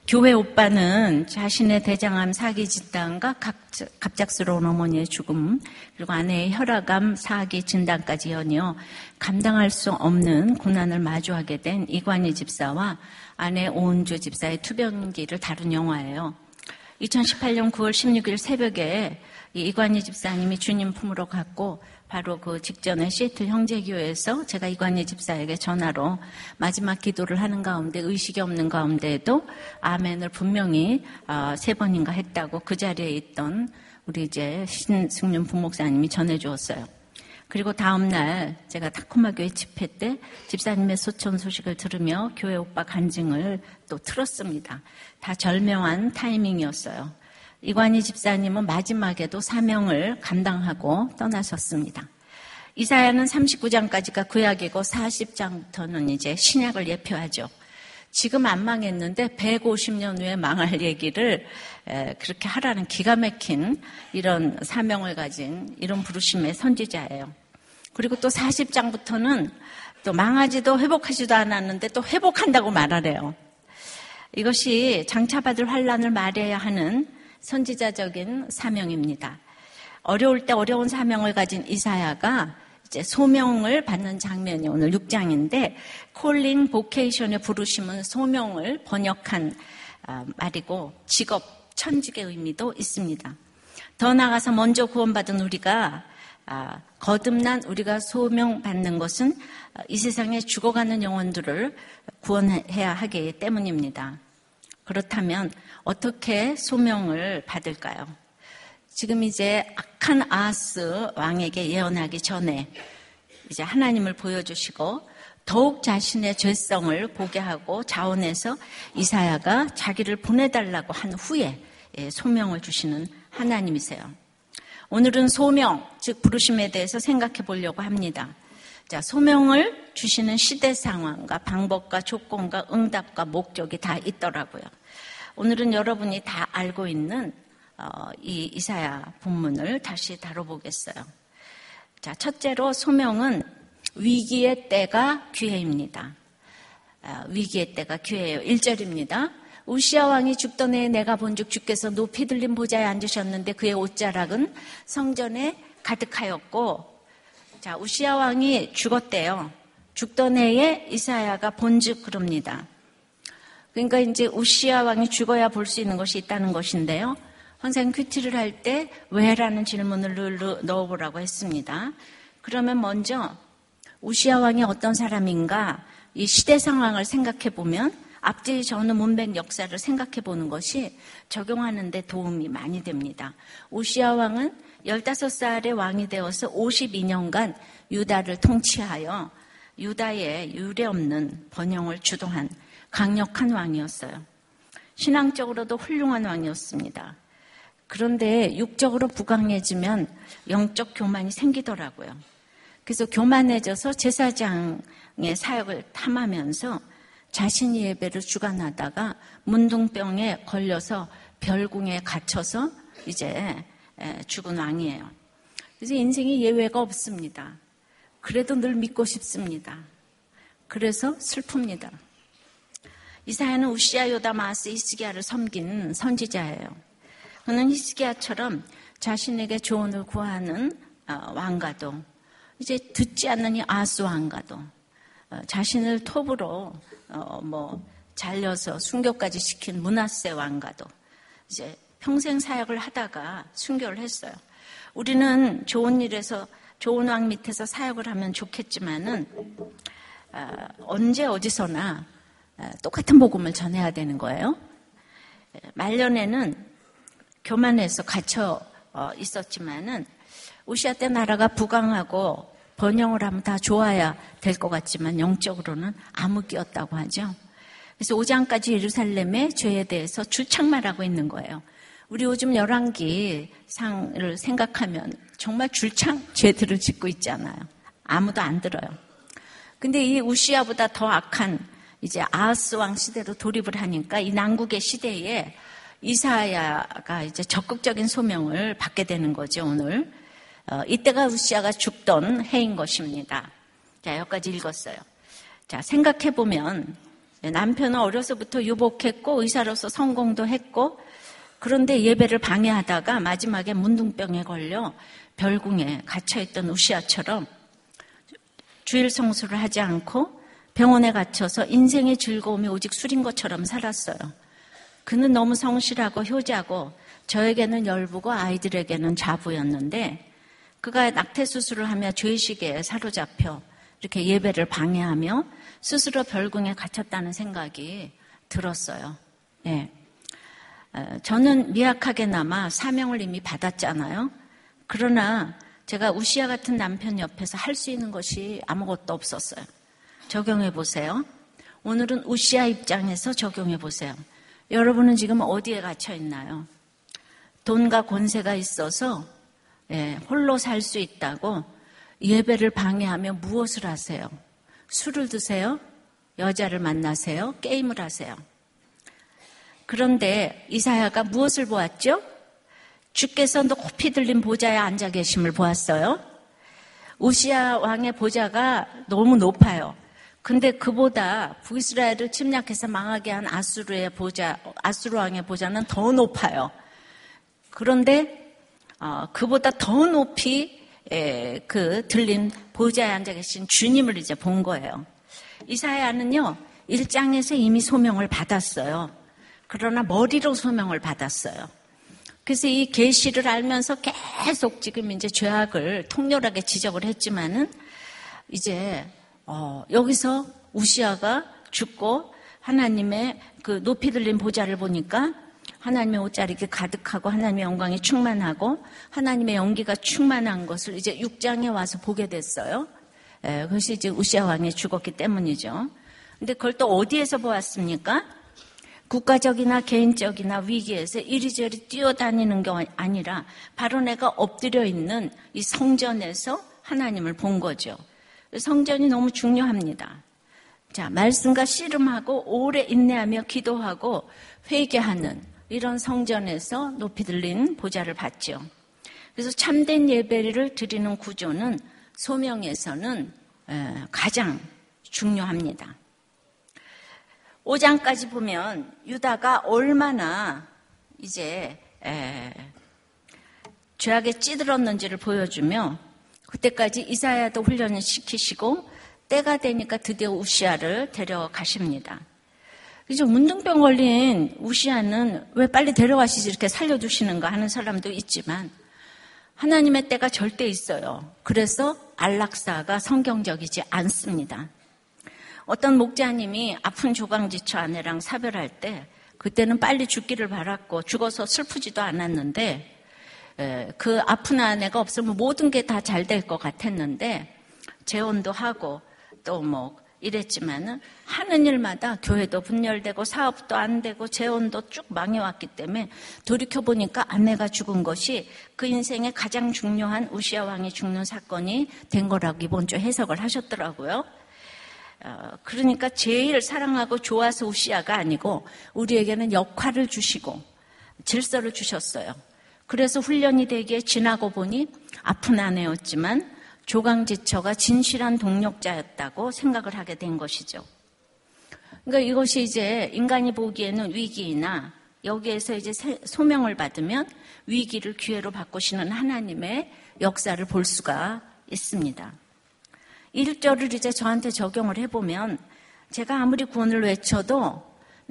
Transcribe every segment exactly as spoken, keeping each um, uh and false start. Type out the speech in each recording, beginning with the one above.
교회 오빠는 자신의 대장암 사기 진단과 갑작스러운 어머니의 죽음, 그리고 아내의 혈압암 사기 진단까지 연이어 감당할 수 없는 고난을 마주하게 된 이관희 집사와 아내 오은주 집사의 투병기를 다룬 영화예요. 이천십팔 년 구월 십육일 새벽에 이관희 집사님이 주님 품으로 갔고 바로 그 직전에 시애틀 형제교회에서 제가 이관희 집사에게 전화로 마지막 기도를 하는 가운데 의식이 없는 가운데에도 아멘을 분명히 세 번인가 했다고 그 자리에 있던 우리 이제 신승윤 부목사님이 전해주었어요. 그리고 다음날 제가 타코마 교회 집회 때 집사님의 소천 소식을 들으며 교회 오빠 간증을 또 틀었습니다. 다 절묘한 타이밍이었어요. 이관희 집사님은 마지막에도 사명을 감당하고 떠나셨습니다. 이사야는 삼십구 장까지가 구약이고 사십 장부터는 이제 신약을 예표하죠. 지금 안 망했는데 백오십 년 후에 망할 얘기를 그렇게 하라는 기가 막힌 이런 사명을 가진 이런 부르심의 선지자예요. 그리고 또 사십 장부터는 또 망하지도 회복하지도 않았는데 또 회복한다고 말하래요. 이것이 장차받을 환란을 말해야 하는 선지자적인 사명입니다. 어려울 때 어려운 사명을 가진 이사야가 이제 소명을 받는 장면이 오늘 육 장인데 콜링 보케이션의 부르심은 소명을 번역한 말이고 직업, 천직의 의미도 있습니다. 더 나아가서 먼저 구원받은 우리가 거듭난 우리가 소명받는 것은 이 세상에 죽어가는 영혼들을 구원해야 하기 때문입니다. 그렇다면 어떻게 소명을 받을까요? 지금 이제 악한 아하스 왕에게 예언하기 전에 이제 하나님을 보여주시고 더욱 자신의 죄성을 보게 하고 자원해서 이사야가 자기를 보내달라고 한 후에 소명을 주시는 하나님이세요. 오늘은 소명, 즉 부르심에 대해서 생각해 보려고 합니다. 자, 소명을 주시는 시대 상황과 방법과 조건과 응답과 목적이 다 있더라고요. 오늘은 여러분이 다 알고 있는 어, 이 이사야 본문을 다시 다뤄보겠어요. 자, 첫째로 소명은 위기의 때가 기회입니다. 어, 위기의 때가 기회예요. 일 절입니다. 우시야 왕이 죽던 해에 내가 본즉 주께서 높이 들린 보좌에 앉으셨는데 그의 옷자락은 성전에 가득하였고, 자, 우시야 왕이 죽었대요. 죽던 해에 이사야가 본즉 그럽니다. 그러니까 이제 우시야 왕이 죽어야 볼 수 있는 것이 있다는 것인데요. 항상 큐티를 할 때 왜라는 질문을 넣어보라고 했습니다. 그러면 먼저 우시야 왕이 어떤 사람인가 이 시대 상황을 생각해 보면 앞뒤 전후 문맥 역사를 생각해 보는 것이 적용하는 데 도움이 많이 됩니다. 우시야 왕은 열다섯 살의 왕이 되어서 오십이 년간 유다를 통치하여 유다의 유례없는 번영을 주도한 강력한 왕이었어요. 신앙적으로도 훌륭한 왕이었습니다. 그런데 육적으로 부강해지면 영적 교만이 생기더라고요. 그래서 교만해져서 제사장의 사역을 탐하면서 자신이 예배를 주관하다가 문둥병에 걸려서 별궁에 갇혀서 이제 죽은 왕이에요. 그래서 인생에 예외가 없습니다. 그래도 늘 믿고 싶습니다. 그래서 슬픕니다. 이사야는 우시야, 요담, 아하스, 히스기야를 섬긴 선지자예요. 그는 히스기야처럼 자신에게 조언을 구하는 왕가도 이제 듣지 않는 이 아하스 왕가도 자신을 톱으로 뭐 잘려서 순교까지 시킨 므낫세 왕가도 이제 평생 사역을 하다가 순교를 했어요. 우리는 좋은 일에서 좋은 왕 밑에서 사역을 하면 좋겠지만은 언제 어디서나 똑같은 복음을 전해야 되는 거예요. 말년에는 교만해서 갇혀 있었지만은 우시야 때 나라가 부강하고 번영을 하면 다 좋아야 될 것 같지만 영적으로는 암흑기였다고 하죠. 그래서 오 장까지 예루살렘의 죄에 대해서 줄창말하고 있는 거예요. 우리 요즘 열왕기 상을 생각하면 정말 줄창 죄들을 짓고 있잖아요. 아무도 안 들어요. 근데 이 우시야보다 더 악한 이제 아하스 왕 시대로 돌입을 하니까 이 난국의 시대에 이사야가 이제 적극적인 소명을 받게 되는 거죠, 오늘. 어, 이때가 우시야가 죽던 해인 것입니다. 자, 여기까지 읽었어요. 자, 생각해보면 남편은 어려서부터 유복했고 의사로서 성공도 했고 그런데 예배를 방해하다가 마지막에 문둥병에 걸려 별궁에 갇혀있던 우시아처럼 주일 성수를 하지 않고 병원에 갇혀서 인생의 즐거움이 오직 술인 것처럼 살았어요. 그는 너무 성실하고 효자고 저에게는 열부고 아이들에게는 자부였는데 그가 낙태 수술을 하며 죄의식에 사로잡혀 이렇게 예배를 방해하며 스스로 별궁에 갇혔다는 생각이 들었어요. 예. 저는 미약하게나마 사명을 이미 받았잖아요. 그러나 제가 우시아 같은 남편 옆에서 할 수 있는 것이 아무것도 없었어요. 적용해 보세요. 오늘은 우시아 입장에서 적용해 보세요. 여러분은 지금 어디에 갇혀 있나요? 돈과 권세가 있어서 예, 홀로 살 수 있다고 예배를 방해하며 무엇을 하세요? 술을 드세요? 여자를 만나세요? 게임을 하세요? 그런데 이사야가 무엇을 보았죠? 주께서 높이 들린 보좌에 앉아 계심을 보았어요. 우시아 왕의 보좌가 너무 높아요. 근데 그보다 북이스라엘을 침략해서 망하게 한 아수르의 보좌, 아수르 왕의 보좌는 더 높아요. 그런데 어, 그보다 더 높이 에, 그 들린 보좌에 앉아 계신 주님을 이제 본 거예요. 이사야는요, 일 장에서 이미 소명을 받았어요. 그러나 머리로 소명을 받았어요. 그래서 이 계시를 알면서 계속 지금 이제 죄악을 통렬하게 지적을 했지만은 이제 어, 여기서 우시아가 죽고 하나님의 그 높이 들린 보좌를 보니까 하나님의 옷자리 이렇게 가득하고 하나님의 영광이 충만하고 하나님의 연기가 충만한 것을 이제 육 장에 와서 보게 됐어요. 예, 그것이 이제 우시아 왕이 죽었기 때문이죠. 근데 그걸 또 어디에서 보았습니까? 국가적이나 개인적이나 위기에서 이리저리 뛰어다니는 게 아니라 바로 내가 엎드려 있는 이 성전에서 하나님을 본 거죠. 성전이 너무 중요합니다. 자, 말씀과 씨름하고 오래 인내하며 기도하고 회개하는 이런 성전에서 높이 들린 보좌를 봤죠. 그래서 참된 예배를 드리는 구조는 소명에서는 가장 중요합니다. 오 장까지 보면 유다가 얼마나 이제 에, 죄악에 찌들었는지를 보여주며 그때까지 이사야도 훈련을 시키시고 때가 되니까 드디어 우시아를 데려가십니다. 그래서 문둥병 걸린 우시아는 왜 빨리 데려가시지 이렇게 살려주시는가 하는 사람도 있지만 하나님의 때가 절대 있어요. 그래서 안락사가 성경적이지 않습니다. 어떤 목자님이 아픈 조강지처 아내랑 사별할 때 그때는 빨리 죽기를 바랐고 죽어서 슬프지도 않았는데 그 아픈 아내가 없으면 모든 게 다 잘 될 것 같았는데 재혼도 하고 또 뭐 이랬지만은 하는 일마다 교회도 분열되고 사업도 안 되고 재혼도 쭉 망해왔기 때문에 돌이켜보니까 아내가 죽은 것이 그 인생의 가장 중요한 우시아 왕이 죽는 사건이 된 거라고 이번 주 해석을 하셨더라고요. 어, 그러니까 제일 사랑하고 좋아서 우시아가 아니고 우리에게는 역할을 주시고 질서를 주셨어요. 그래서 훈련이 되기에 지나고 보니 아픈 아내였지만 조강지처가 진실한 동력자였다고 생각을 하게 된 것이죠. 그러니까 이것이 이제 인간이 보기에는 위기이나 여기에서 이제 소명을 받으면 위기를 기회로 바꾸시는 하나님의 역사를 볼 수가 있습니다. 일 절을 이제 저한테 적용을 해보면 제가 아무리 구원을 외쳐도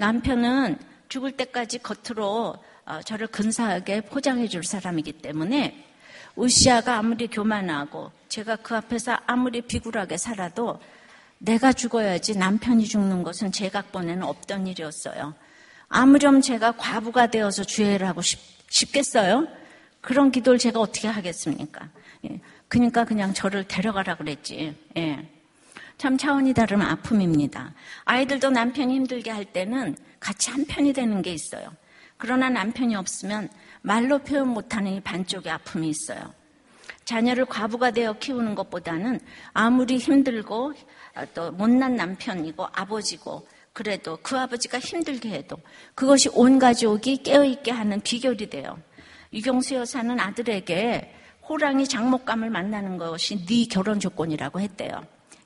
남편은 죽을 때까지 겉으로 저를 근사하게 포장해 줄 사람이기 때문에 우시아가 아무리 교만하고 제가 그 앞에서 아무리 비굴하게 살아도 내가 죽어야지 남편이 죽는 것은 제 각본에는 없던 일이었어요. 아무렴 제가 과부가 되어서 주애를 하고 싶, 싶겠어요? 그런 기도를 제가 어떻게 하겠습니까? 예. 그러니까 그냥 저를 데려가라 그랬지. 예. 참 차원이 다른 아픔입니다. 아이들도 남편이 힘들게 할 때는 같이 한편이 되는 게 있어요. 그러나 남편이 없으면 말로 표현 못하는 이 반쪽의 아픔이 있어요. 자녀를 과부가 되어 키우는 것보다는 아무리 힘들고 또 못난 남편이고 아버지고 그래도 그 아버지가 힘들게 해도 그것이 온 가족이 깨어있게 하는 비결이 돼요. 유경수 여사는 아들에게 호랑이 장목감을 만나는 것이 네 결혼 조건이라고 했대요.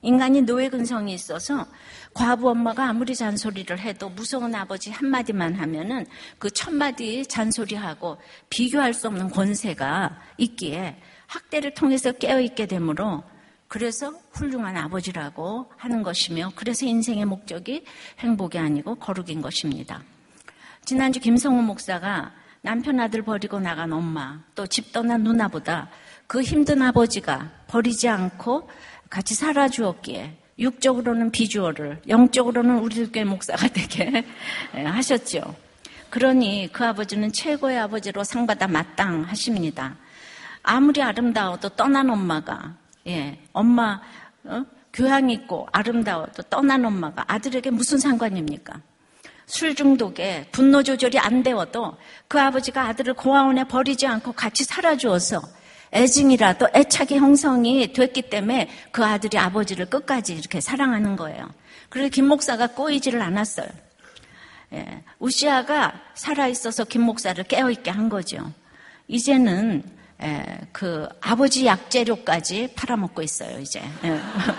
인간이 노예 근성이 있어서 과부 엄마가 아무리 잔소리를 해도 무서운 아버지 한마디만 하면은 그 천마디 잔소리하고 비교할 수 없는 권세가 있기에 학대를 통해서 깨어있게 되므로 그래서 훌륭한 아버지라고 하는 것이며 그래서 인생의 목적이 행복이 아니고 거룩인 것입니다. 지난주 김성우 목사가 남편 아들 버리고 나간 엄마 또 집 떠난 누나보다 그 힘든 아버지가 버리지 않고 같이 살아주었기에 육적으로는 비주얼을 영적으로는 우리 교회 목사가 되게 하셨죠. 그러니 그 아버지는 최고의 아버지로 상받아 마땅하십니다. 아무리 아름다워도 떠난 엄마가 예, 엄마 어? 교양 있고 아름다워도 떠난 엄마가 아들에게 무슨 상관입니까? 술 중독에 분노 조절이 안 되어도 그 아버지가 아들을 고아원에 버리지 않고 같이 살아주어서 애증이라도 애착의 형성이 됐기 때문에 그 아들이 아버지를 끝까지 이렇게 사랑하는 거예요. 그래서 김 목사가 꼬이지를 않았어요. 예, 우시아가 살아있어서 김 목사를 깨어있게 한 거죠. 이제는 예, 그 아버지 약재료까지 팔아먹고 있어요. 이제 예.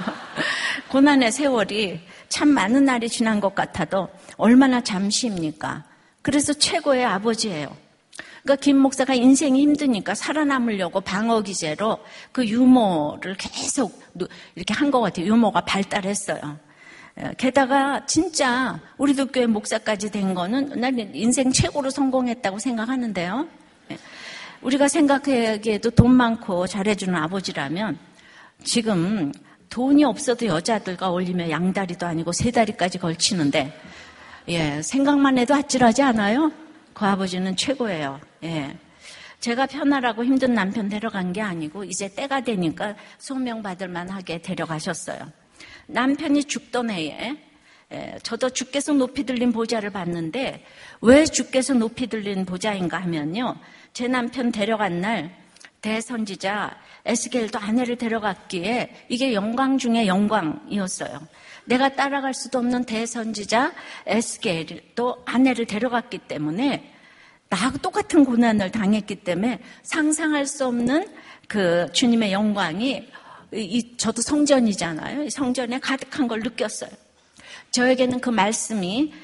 고난의 세월이 참 많은 날이 지난 것 같아도 얼마나 잠시입니까? 그래서 최고의 아버지예요. 그러니까 김 목사가 인생이 힘드니까 살아남으려고 방어 기제로 그 유머를 계속 이렇게 한 것 같아요. 유머가 발달했어요. 게다가 진짜 우리도 교회 목사까지 된 거는 난 인생 최고로 성공했다고 생각하는데요. 우리가 생각하기에도 돈 많고 잘해주는 아버지라면 지금 돈이 없어도 여자들과 어울리면 양다리도 아니고 세 다리까지 걸치는데 예, 생각만 해도 아찔하지 않아요? 그 아버지는 최고예요. 예. 제가 편하라고 힘든 남편 데려간 게 아니고 이제 때가 되니까 소명받을 만하게 데려가셨어요. 남편이 죽던 해에 예, 저도 주께서 높이 들린 보좌를 봤는데 왜 주께서 높이 들린 보좌인가 하면요. 제 남편 데려간 날 대선지자 에스겔도 아내를 데려갔기에 이게 영광 중에 영광이었어요. 내가 따라갈 수도 없는 대선지자 에스겔도 아내를 데려갔기 때문에 나하고 똑같은 고난을 당했기 때문에 상상할 수 없는 그 주님의 영광이 이, 저도 성전이잖아요. 성전에 가득한 걸 느꼈어요. 저에게는 그 말씀이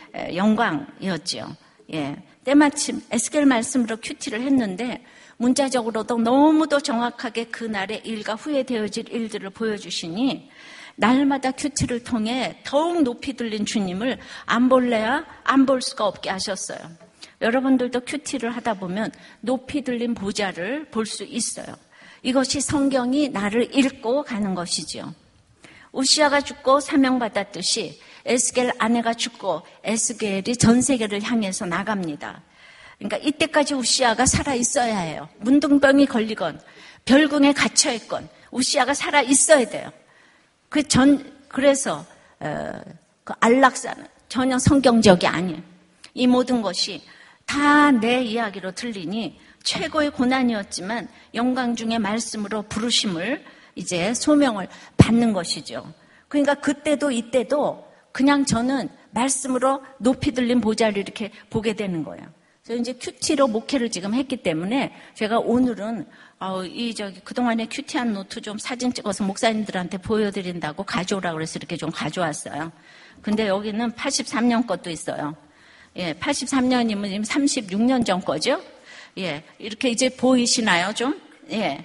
영광이었죠. 예. 때마침 에스겔 말씀으로 큐티를 했는데 문자적으로도 너무도 정확하게 그날의 일과 후에 되어질 일들을 보여주시니 날마다 큐티를 통해 더욱 높이 들린 주님을 안 볼래야 안 볼 수가 없게 하셨어요. 여러분들도 큐티를 하다 보면 높이 들린 보좌를 볼 수 있어요. 이것이 성경이 나를 읽고 가는 것이죠. 우시아가 죽고 사명받았듯이 에스겔 아내가 죽고 에스겔이 전 세계를 향해서 나갑니다. 그러니까 이때까지 우시아가 살아있어야 해요. 문둥병이 걸리건 별궁에 갇혀있건 우시아가 살아있어야 돼요. 그 전, 그래서 어, 그 안락사는 전혀 성경적이 아니에요. 이 모든 것이 다 내 이야기로 들리니 최고의 고난이었지만 영광 중의 말씀으로 부르심을 이제 소명을 받는 것이죠. 그러니까 그때도 이때도 그냥 저는 말씀으로 높이 들린 보좌를 이렇게 보게 되는 거예요. 그래서 이제 큐티로 목회를 지금 했기 때문에 제가 오늘은 어, 이 저기 그동안에 큐티한 노트 좀 사진 찍어서 목사님들한테 보여드린다고 가져오라고 그래서 이렇게 좀 가져왔어요. 근데 여기는 팔십삼 년 것도 있어요. 예, 팔십삼 년이면 지금 삼십육 년 전 거죠? 예, 이렇게 이제 보이시나요, 좀? 예.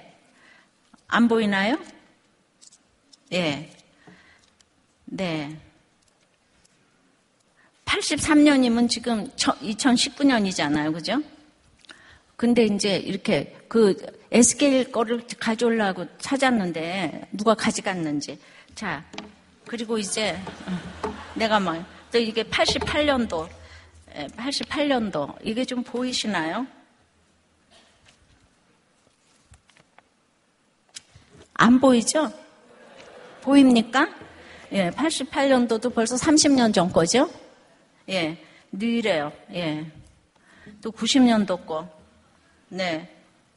안 보이나요? 예. 네. 팔십삼 년이면 지금 이천십구 년이잖아요, 그죠? 근데 이제 이렇게 그 에스겔 거를 가져오려고 찾았는데 누가 가져갔는지. 자, 그리고 이제 내가 막 또 이게 팔십팔 년도, 팔십팔 년도 이게 좀 보이시나요? 안 보이죠? 보입니까? 예, 팔십팔 년도도 벌써 삼십 년 전 거죠? 예, 느래요. 예. 또 구십 년도 거. 네.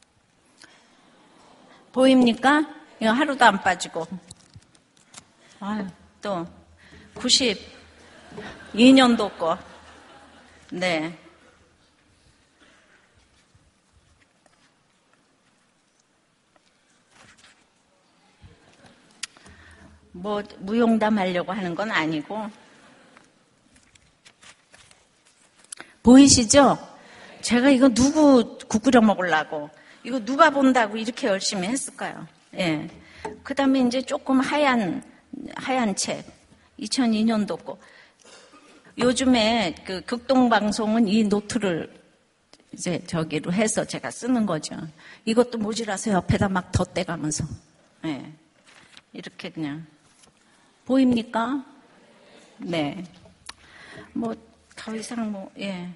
보입니까? 이거 하루도 안 빠지고. 아유, 또 구십이 년도 거. 네. 뭐 무용담하려고 하는 건 아니고. 보이시죠? 제가 이거 누구 국 끓여 먹으려고, 이거 누가 본다고 이렇게 열심히 했을까요? 예. 그 다음에 이제 조금 하얀, 하얀 책. 이천이 년도 거. 요즘에 그 극동방송은 이 노트를 이제 저기로 해서 제가 쓰는 거죠. 이것도 모자라서 옆에다 막 덧대가면서. 예. 이렇게 그냥. 보입니까? 네. 뭐, 더 이상 뭐, 예.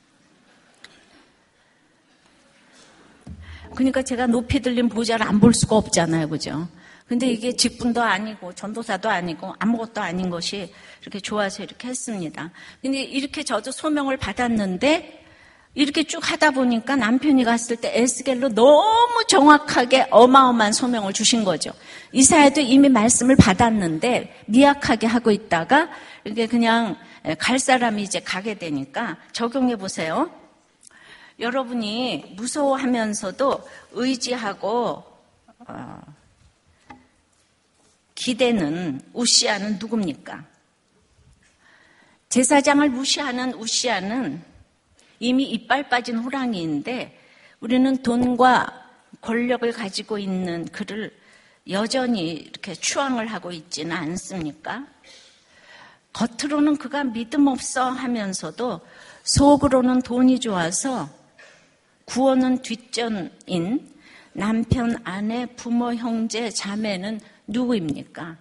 그러니까 제가 높이 들린 보좌를 안 볼 수가 없잖아요. 그죠? 근데 이게 직분도 아니고 전도사도 아니고 아무것도 아닌 것이 이렇게 좋아서 이렇게 했습니다. 근데 이렇게 저도 소명을 받았는데 이렇게 쭉 하다 보니까 남편이 갔을 때 에스겔로 너무 정확하게 어마어마한 소명을 주신 거죠. 이사야도 이미 말씀을 받았는데 미약하게 하고 있다가 이게 그냥 갈 사람이 이제 가게 되니까 적용해 보세요. 여러분이 무서워하면서도 의지하고 어, 기대는 우시아는 누굽니까? 제사장을 무시하는 우시아는 이미 이빨 빠진 호랑이인데 우리는 돈과 권력을 가지고 있는 그를 여전히 이렇게 추앙을 하고 있지는 않습니까? 겉으로는 그가 믿음 없어 하면서도 속으로는 돈이 좋아서 구원은 뒷전인 남편, 아내, 부모, 형제, 자매는 누구입니까?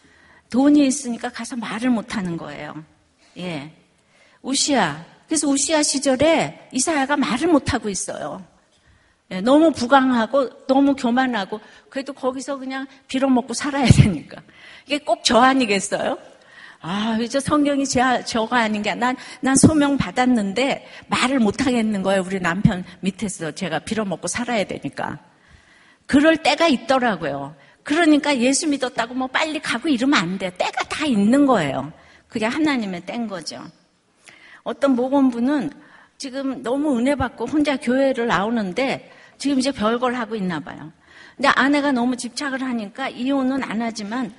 돈이 있으니까 가서 말을 못하는 거예요. 예, 우시아. 그래서 우시아 시절에 이사야가 말을 못하고 있어요. 예, 너무 부강하고 너무 교만하고 그래도 거기서 그냥 빌어먹고 살아야 되니까. 이게 꼭 저 아니겠어요? 아, 이제 성경이 제, 저가 아닌 게, 난, 난 소명 받았는데 말을 못 하겠는 거예요. 우리 남편 밑에서 제가 빌어먹고 살아야 되니까. 그럴 때가 있더라고요. 그러니까 예수 믿었다고 뭐 빨리 가고 이러면 안 돼요. 때가 다 있는 거예요. 그게 하나님의 때인 거죠. 어떤 목원부는 지금 너무 은혜 받고 혼자 교회를 나오는데 지금 이제 별걸 하고 있나 봐요. 근데 아내가 너무 집착을 하니까 이혼은 안 하지만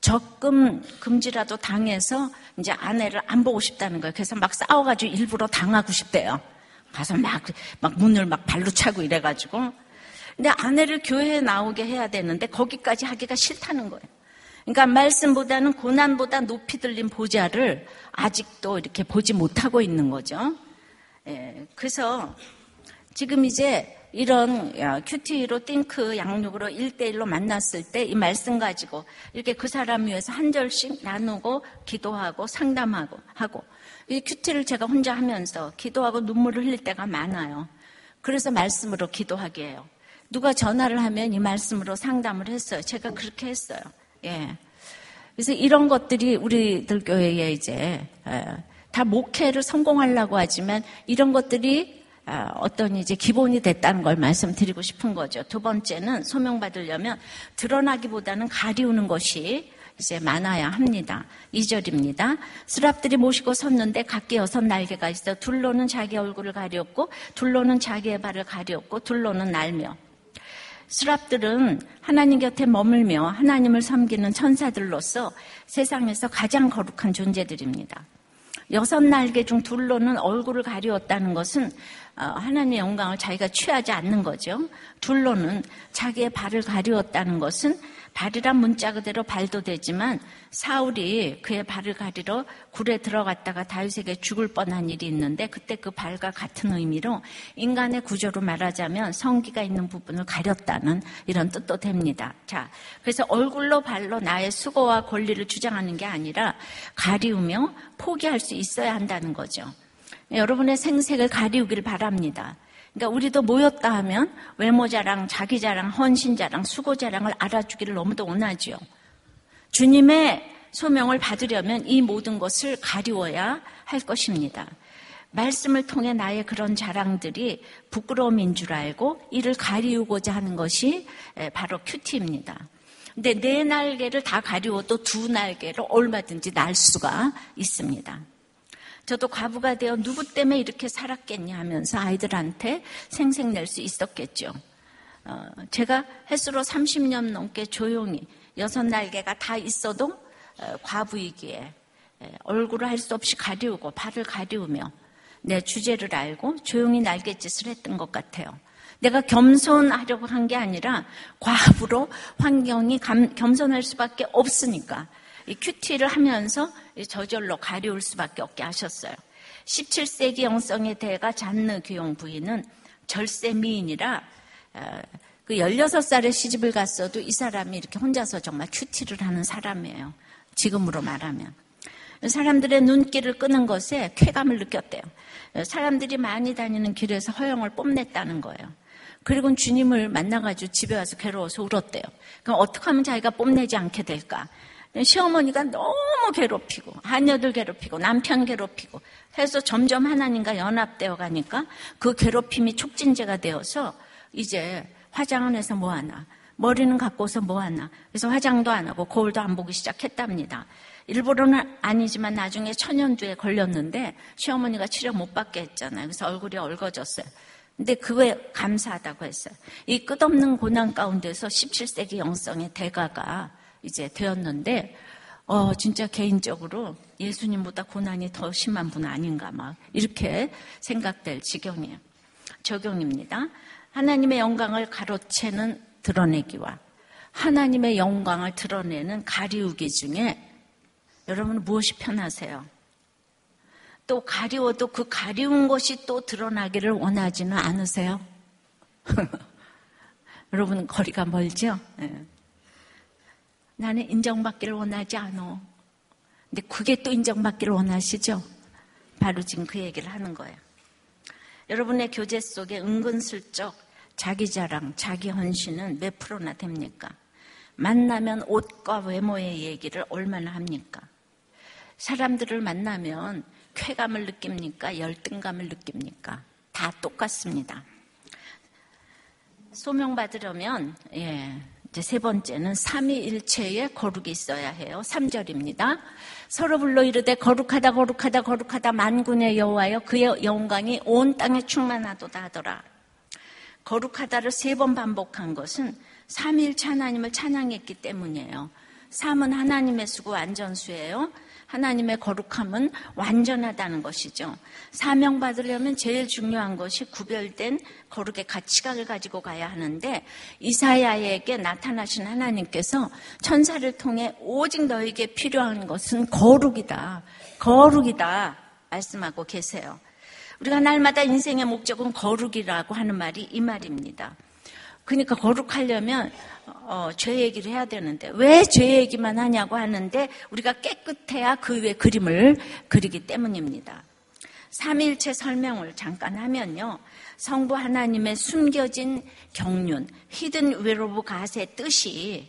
적금 금지라도 당해서 이제 아내를 안 보고 싶다는 거예요. 그래서 막 싸워가지고 일부러 당하고 싶대요. 가서 막, 막 문을 막 발로 차고 이래가지고. 근데 아내를 교회에 나오게 해야 되는데 거기까지 하기가 싫다는 거예요. 그러니까 말씀보다는 고난보다 높이 들린 보좌를 아직도 이렇게 보지 못하고 있는 거죠. 예, 그래서 지금 이제 이런 큐티로 띵크 양육으로 일대일로 만났을 때 이 말씀 가지고 이렇게 그 사람 위해서 한 절씩 나누고 기도하고 상담하고 하고 이 큐티를 제가 혼자 하면서 기도하고 눈물을 흘릴 때가 많아요. 그래서 말씀으로 기도하게 해요. 누가 전화를 하면 이 말씀으로 상담을 했어요. 제가 그렇게 했어요. 예. 그래서 이런 것들이 우리들 교회에 이제 다 목회를 성공하려고 하지만 이런 것들이 어떤 이제 기본이 됐다는 걸 말씀드리고 싶은 거죠. 두 번째는 소명받으려면 드러나기보다는 가리우는 것이 이제 많아야 합니다. 이 절입니다. 스랍들이 모시고 섰는데 각기 여섯 날개가 있어 둘로는 자기 얼굴을 가리웠고 둘로는 자기의 발을 가리웠고 둘로는 날며 스랍들은 하나님 곁에 머물며 하나님을 섬기는 천사들로서 세상에서 가장 거룩한 존재들입니다. 여섯 날개 중 둘로는 얼굴을 가리웠다는 것은 하나님의 영광을 자기가 취하지 않는 거죠. 둘로는 자기의 발을 가리웠다는 것은 발이란 문자 그대로 발도 되지만 사울이 그의 발을 가리러 굴에 들어갔다가 다윗에게 죽을 뻔한 일이 있는데 그때 그 발과 같은 의미로 인간의 구조로 말하자면 성기가 있는 부분을 가렸다는 이런 뜻도 됩니다. 자, 그래서 얼굴로 발로 나의 수고와 권리를 주장하는 게 아니라 가리우며 포기할 수 있어야 한다는 거죠. 여러분의 생색을 가리우길 바랍니다. 그러니까 우리도 모였다 하면 외모 자랑, 자기 자랑, 헌신 자랑, 수고 자랑을 알아주기를 너무도 원하죠. 주님의 소명을 받으려면 이 모든 것을 가리워야 할 것입니다. 말씀을 통해 나의 그런 자랑들이 부끄러움인 줄 알고 이를 가리우고자 하는 것이 바로 큐티입니다. 근데 네 날개를 다 가리워도 두 날개로 얼마든지 날 수가 있습니다. 저도 과부가 되어 누구 때문에 이렇게 살았겠냐 하면서 아이들한테 생색낼 수 있었겠죠. 어, 제가 햇수로 삼십 년 넘게 조용히 여섯 날개가 다 있어도 과부이기에 얼굴을 할 수 없이 가리우고 발을 가리우며 내 주제를 알고 조용히 날갯짓을 했던 것 같아요. 내가 겸손하려고 한 게 아니라 과부로 환경이 감, 겸손할 수밖에 없으니까 이 큐티를 하면서 저절로 가리울 수밖에 없게 하셨어요. 십칠 세기 영성의 대가 잔느 귀용 부인은 절세 미인이라 그 열여섯 살에 시집을 갔어도 이 사람이 이렇게 혼자서 정말 큐티를 하는 사람이에요. 지금으로 말하면. 사람들의 눈길을 끄는 것에 쾌감을 느꼈대요. 사람들이 많이 다니는 길에서 허영을 뽐냈다는 거예요. 그리고 주님을 만나가지고 집에 와서 괴로워서 울었대요. 그럼 어떻게 하면 자기가 뽐내지 않게 될까? 시어머니가 너무 괴롭히고 하녀들 괴롭히고 남편 괴롭히고 해서 점점 하나님과 연합되어 가니까 그 괴롭힘이 촉진제가 되어서 이제 화장은 해서 뭐하나, 머리는 갖고서 뭐하나, 그래서 화장도 안 하고 거울도 안 보기 시작했답니다. 일부러는 아니지만 나중에 천연두에 걸렸는데 시어머니가 치료 못 받게 했잖아요. 그래서 얼굴이 얼거졌어요. 근데 그거에 감사하다고 했어요. 이 끝없는 고난 가운데서 십칠 세기 영성의 대가가 이제 되었는데, 어, 진짜 개인적으로 예수님보다 고난이 더 심한 분 아닌가 막 이렇게 생각될 지경이에요. 적용입니다. 하나님의 영광을 가로채는 드러내기와 하나님의 영광을 드러내는 가리우기 중에 여러분 무엇이 편하세요? 또 가리워도 그 가리운 것이 또 드러나기를 원하지는 않으세요? 여러분 거리가 멀죠? 네. 나는 인정받기를 원하지 않아. 근데 그게 또 인정받기를 원하시죠? 바로 지금 그 얘기를 하는 거예요. 여러분의 교제 속에 은근슬쩍 자기 자랑, 자기 헌신은 몇 프로나 됩니까? 만나면 옷과 외모의 얘기를 얼마나 합니까? 사람들을 만나면 쾌감을 느낍니까? 열등감을 느낍니까? 다 똑같습니다. 소명받으려면, 예, 이제 세 번째는 삼위일체의 거룩이 있어야 해요. 삼 절입니다. 서로 불러 이르되 거룩하다 거룩하다 거룩하다 만군의 여호와여 그의 영광이 온 땅에 충만하도다 하더라. 거룩하다를 세 번 반복한 것은 삼위일체 하나님을 찬양했기 때문이에요. 삼은 하나님의 수고 완전수예요. 하나님의 거룩함은 완전하다는 것이죠. 사명받으려면 제일 중요한 것이 구별된 거룩의 가치관을 가지고 가야 하는데 이사야에게 나타나신 하나님께서 천사를 통해 오직 너에게 필요한 것은 거룩이다. 거룩이다. 말씀하고 계세요. 우리가 날마다 인생의 목적은 거룩이라고 하는 말이 이 말입니다. 그러니까 거룩하려면 어, 죄 얘기를 해야 되는데 왜 죄 얘기만 하냐고 하는데 우리가 깨끗해야 그 위에 그림을 그리기 때문입니다. 삼위일체 설명을 잠깐 하면요. 성부 하나님의 숨겨진 경륜, 히든 윌 오브 갓의 뜻이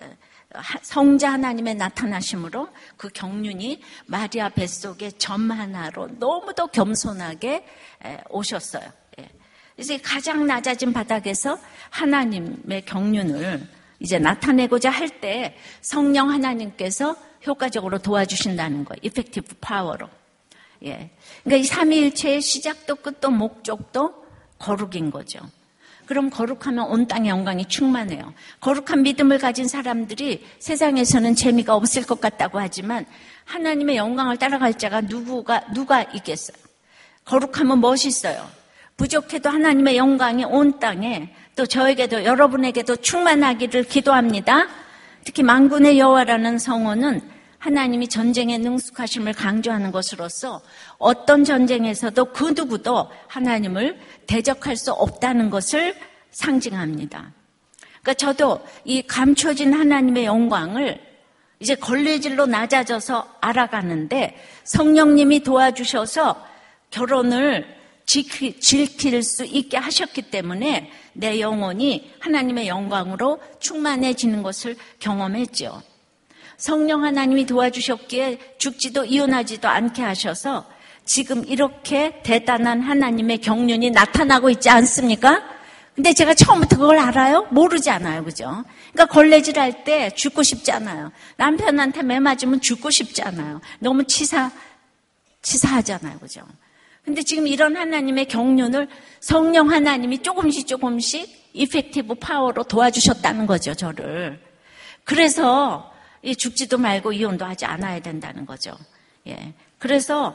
성자 하나님의 나타나심으로 그 경륜이 마리아 뱃속의 점 하나로 너무도 겸손하게 오셨어요. 그래서 가장 낮아진 바닥에서 하나님의 경륜을 이제 나타내고자 할 때 성령 하나님께서 효과적으로 도와주신다는 거예요. 이펙티브 파워로. 예. 그러니까 이 삼위일체의 시작도 끝도 목적도 거룩인 거죠. 그럼 거룩하면 온 땅의 영광이 충만해요. 거룩한 믿음을 가진 사람들이 세상에서는 재미가 없을 것 같다고 하지만 하나님의 영광을 따라갈 자가 누구가 누가 있겠어요? 거룩하면 멋있어요. 부족해도 하나님의 영광이 온 땅에 또 저에게도 여러분에게도 충만하기를 기도합니다. 특히 만군의 여호와라는 성어는 하나님이 전쟁에 능숙하심을 강조하는 것으로서 어떤 전쟁에서도 그 누구도 하나님을 대적할 수 없다는 것을 상징합니다. 그러니까 저도 이 감춰진 하나님의 영광을 이제 걸레질로 낮아져서 알아가는데 성령님이 도와주셔서 결혼을 지키, 지킬 수 있게 하셨기 때문에 내 영혼이 하나님의 영광으로 충만해지는 것을 경험했죠. 성령 하나님이 도와주셨기에 죽지도 이혼하지도 않게 하셔서 지금 이렇게 대단한 하나님의 경륜이 나타나고 있지 않습니까? 근데 제가 처음부터 그걸 알아요? 모르지 않아요. 그죠? 그러니까 걸레질 할 때 죽고 싶지 않아요. 남편한테 매 맞으면 죽고 싶지 않아요. 너무 치사, 치사하잖아요. 그죠? 근데 지금 이런 하나님의 경륜을 성령 하나님이 조금씩 조금씩 이펙티브 파워로 도와주셨다는 거죠, 저를. 그래서 죽지도 말고 이혼도 하지 않아야 된다는 거죠. 예. 그래서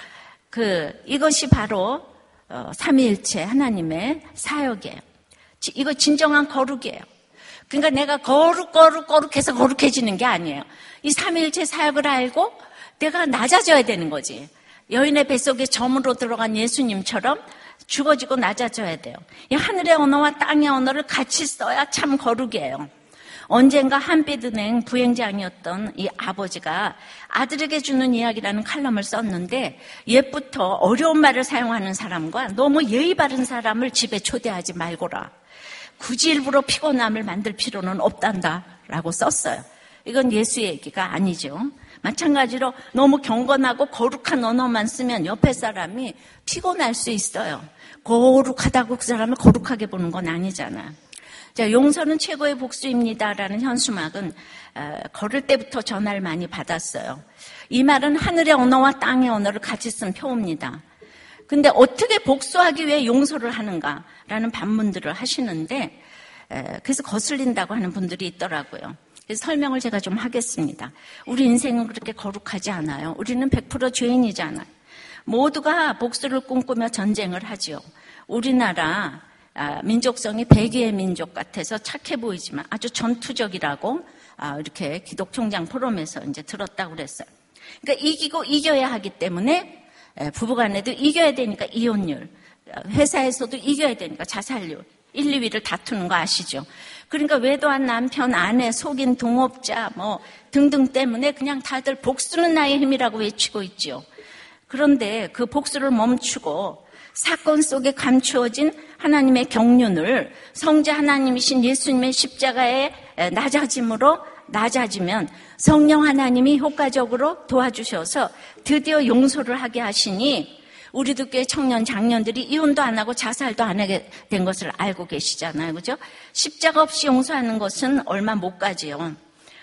그 이것이 바로 어, 삼위일체 하나님의 사역이에요. 이거 진정한 거룩이에요. 그러니까 내가 거룩 거룩 거룩해서 거룩해지는 게 아니에요. 이 삼위일체 사역을 알고 내가 낮아져야 되는 거지. 여인의 뱃속에 점으로 들어간 예수님처럼 죽어지고 낮아져야 돼요. 이 하늘의 언어와 땅의 언어를 같이 써야 참 거룩이에요. 언젠가 한빛은행 부행장이었던 이 아버지가 아들에게 주는 이야기라는 칼럼을 썼는데, 옛부터 어려운 말을 사용하는 사람과 너무 예의 바른 사람을 집에 초대하지 말거라. 굳이 일부러 피곤함을 만들 필요는 없단다 라고 썼어요. 이건 예수 얘기가 아니죠. 마찬가지로 너무 경건하고 거룩한 언어만 쓰면 옆에 사람이 피곤할 수 있어요. 거룩하다고 그 사람을 거룩하게 보는 건 아니잖아. 자, 용서는 최고의 복수입니다라는 현수막은 어, 걸을 때부터 전화를 많이 받았어요. 이 말은 하늘의 언어와 땅의 언어를 같이 쓴 표입니다. 근데 어떻게 복수하기 위해 용서를 하는가라는 반문들을 하시는데, 에, 그래서 거슬린다고 하는 분들이 있더라고요. 그래서 설명을 제가 좀 하겠습니다. 우리 인생은 그렇게 거룩하지 않아요. 우리는 백 퍼센트 죄인이잖아요. 모두가 복수를 꿈꾸며 전쟁을 하죠. 우리나라 아, 민족성이 백의의 민족 같아서 착해 보이지만 아주 전투적이라고 아, 이렇게 기독총장 포럼에서 이제 들었다고 그랬어요. 그러니까 이기고 이겨야 하기 때문에 부부간에도 이겨야 되니까 이혼율, 회사에서도 이겨야 되니까 자살률 일, 이 위를 다투는 거 아시죠? 그러니까 외도한 남편, 아내, 속인 동업자 뭐 등등 때문에 그냥 다들 복수는 나의 힘이라고 외치고 있죠. 그런데 그 복수를 멈추고 사건 속에 감추어진 하나님의 경륜을 성자 하나님이신 예수님의 십자가의 낮아짐으로 낮아지면 성령 하나님이 효과적으로 도와주셔서 드디어 용서를 하게 하시니, 우리도 꽤 청년 장년들이 이혼도 안 하고 자살도 안 하게 된 것을 알고 계시잖아요. 그죠? 십자가 없이 용서하는 것은 얼마 못 가지요.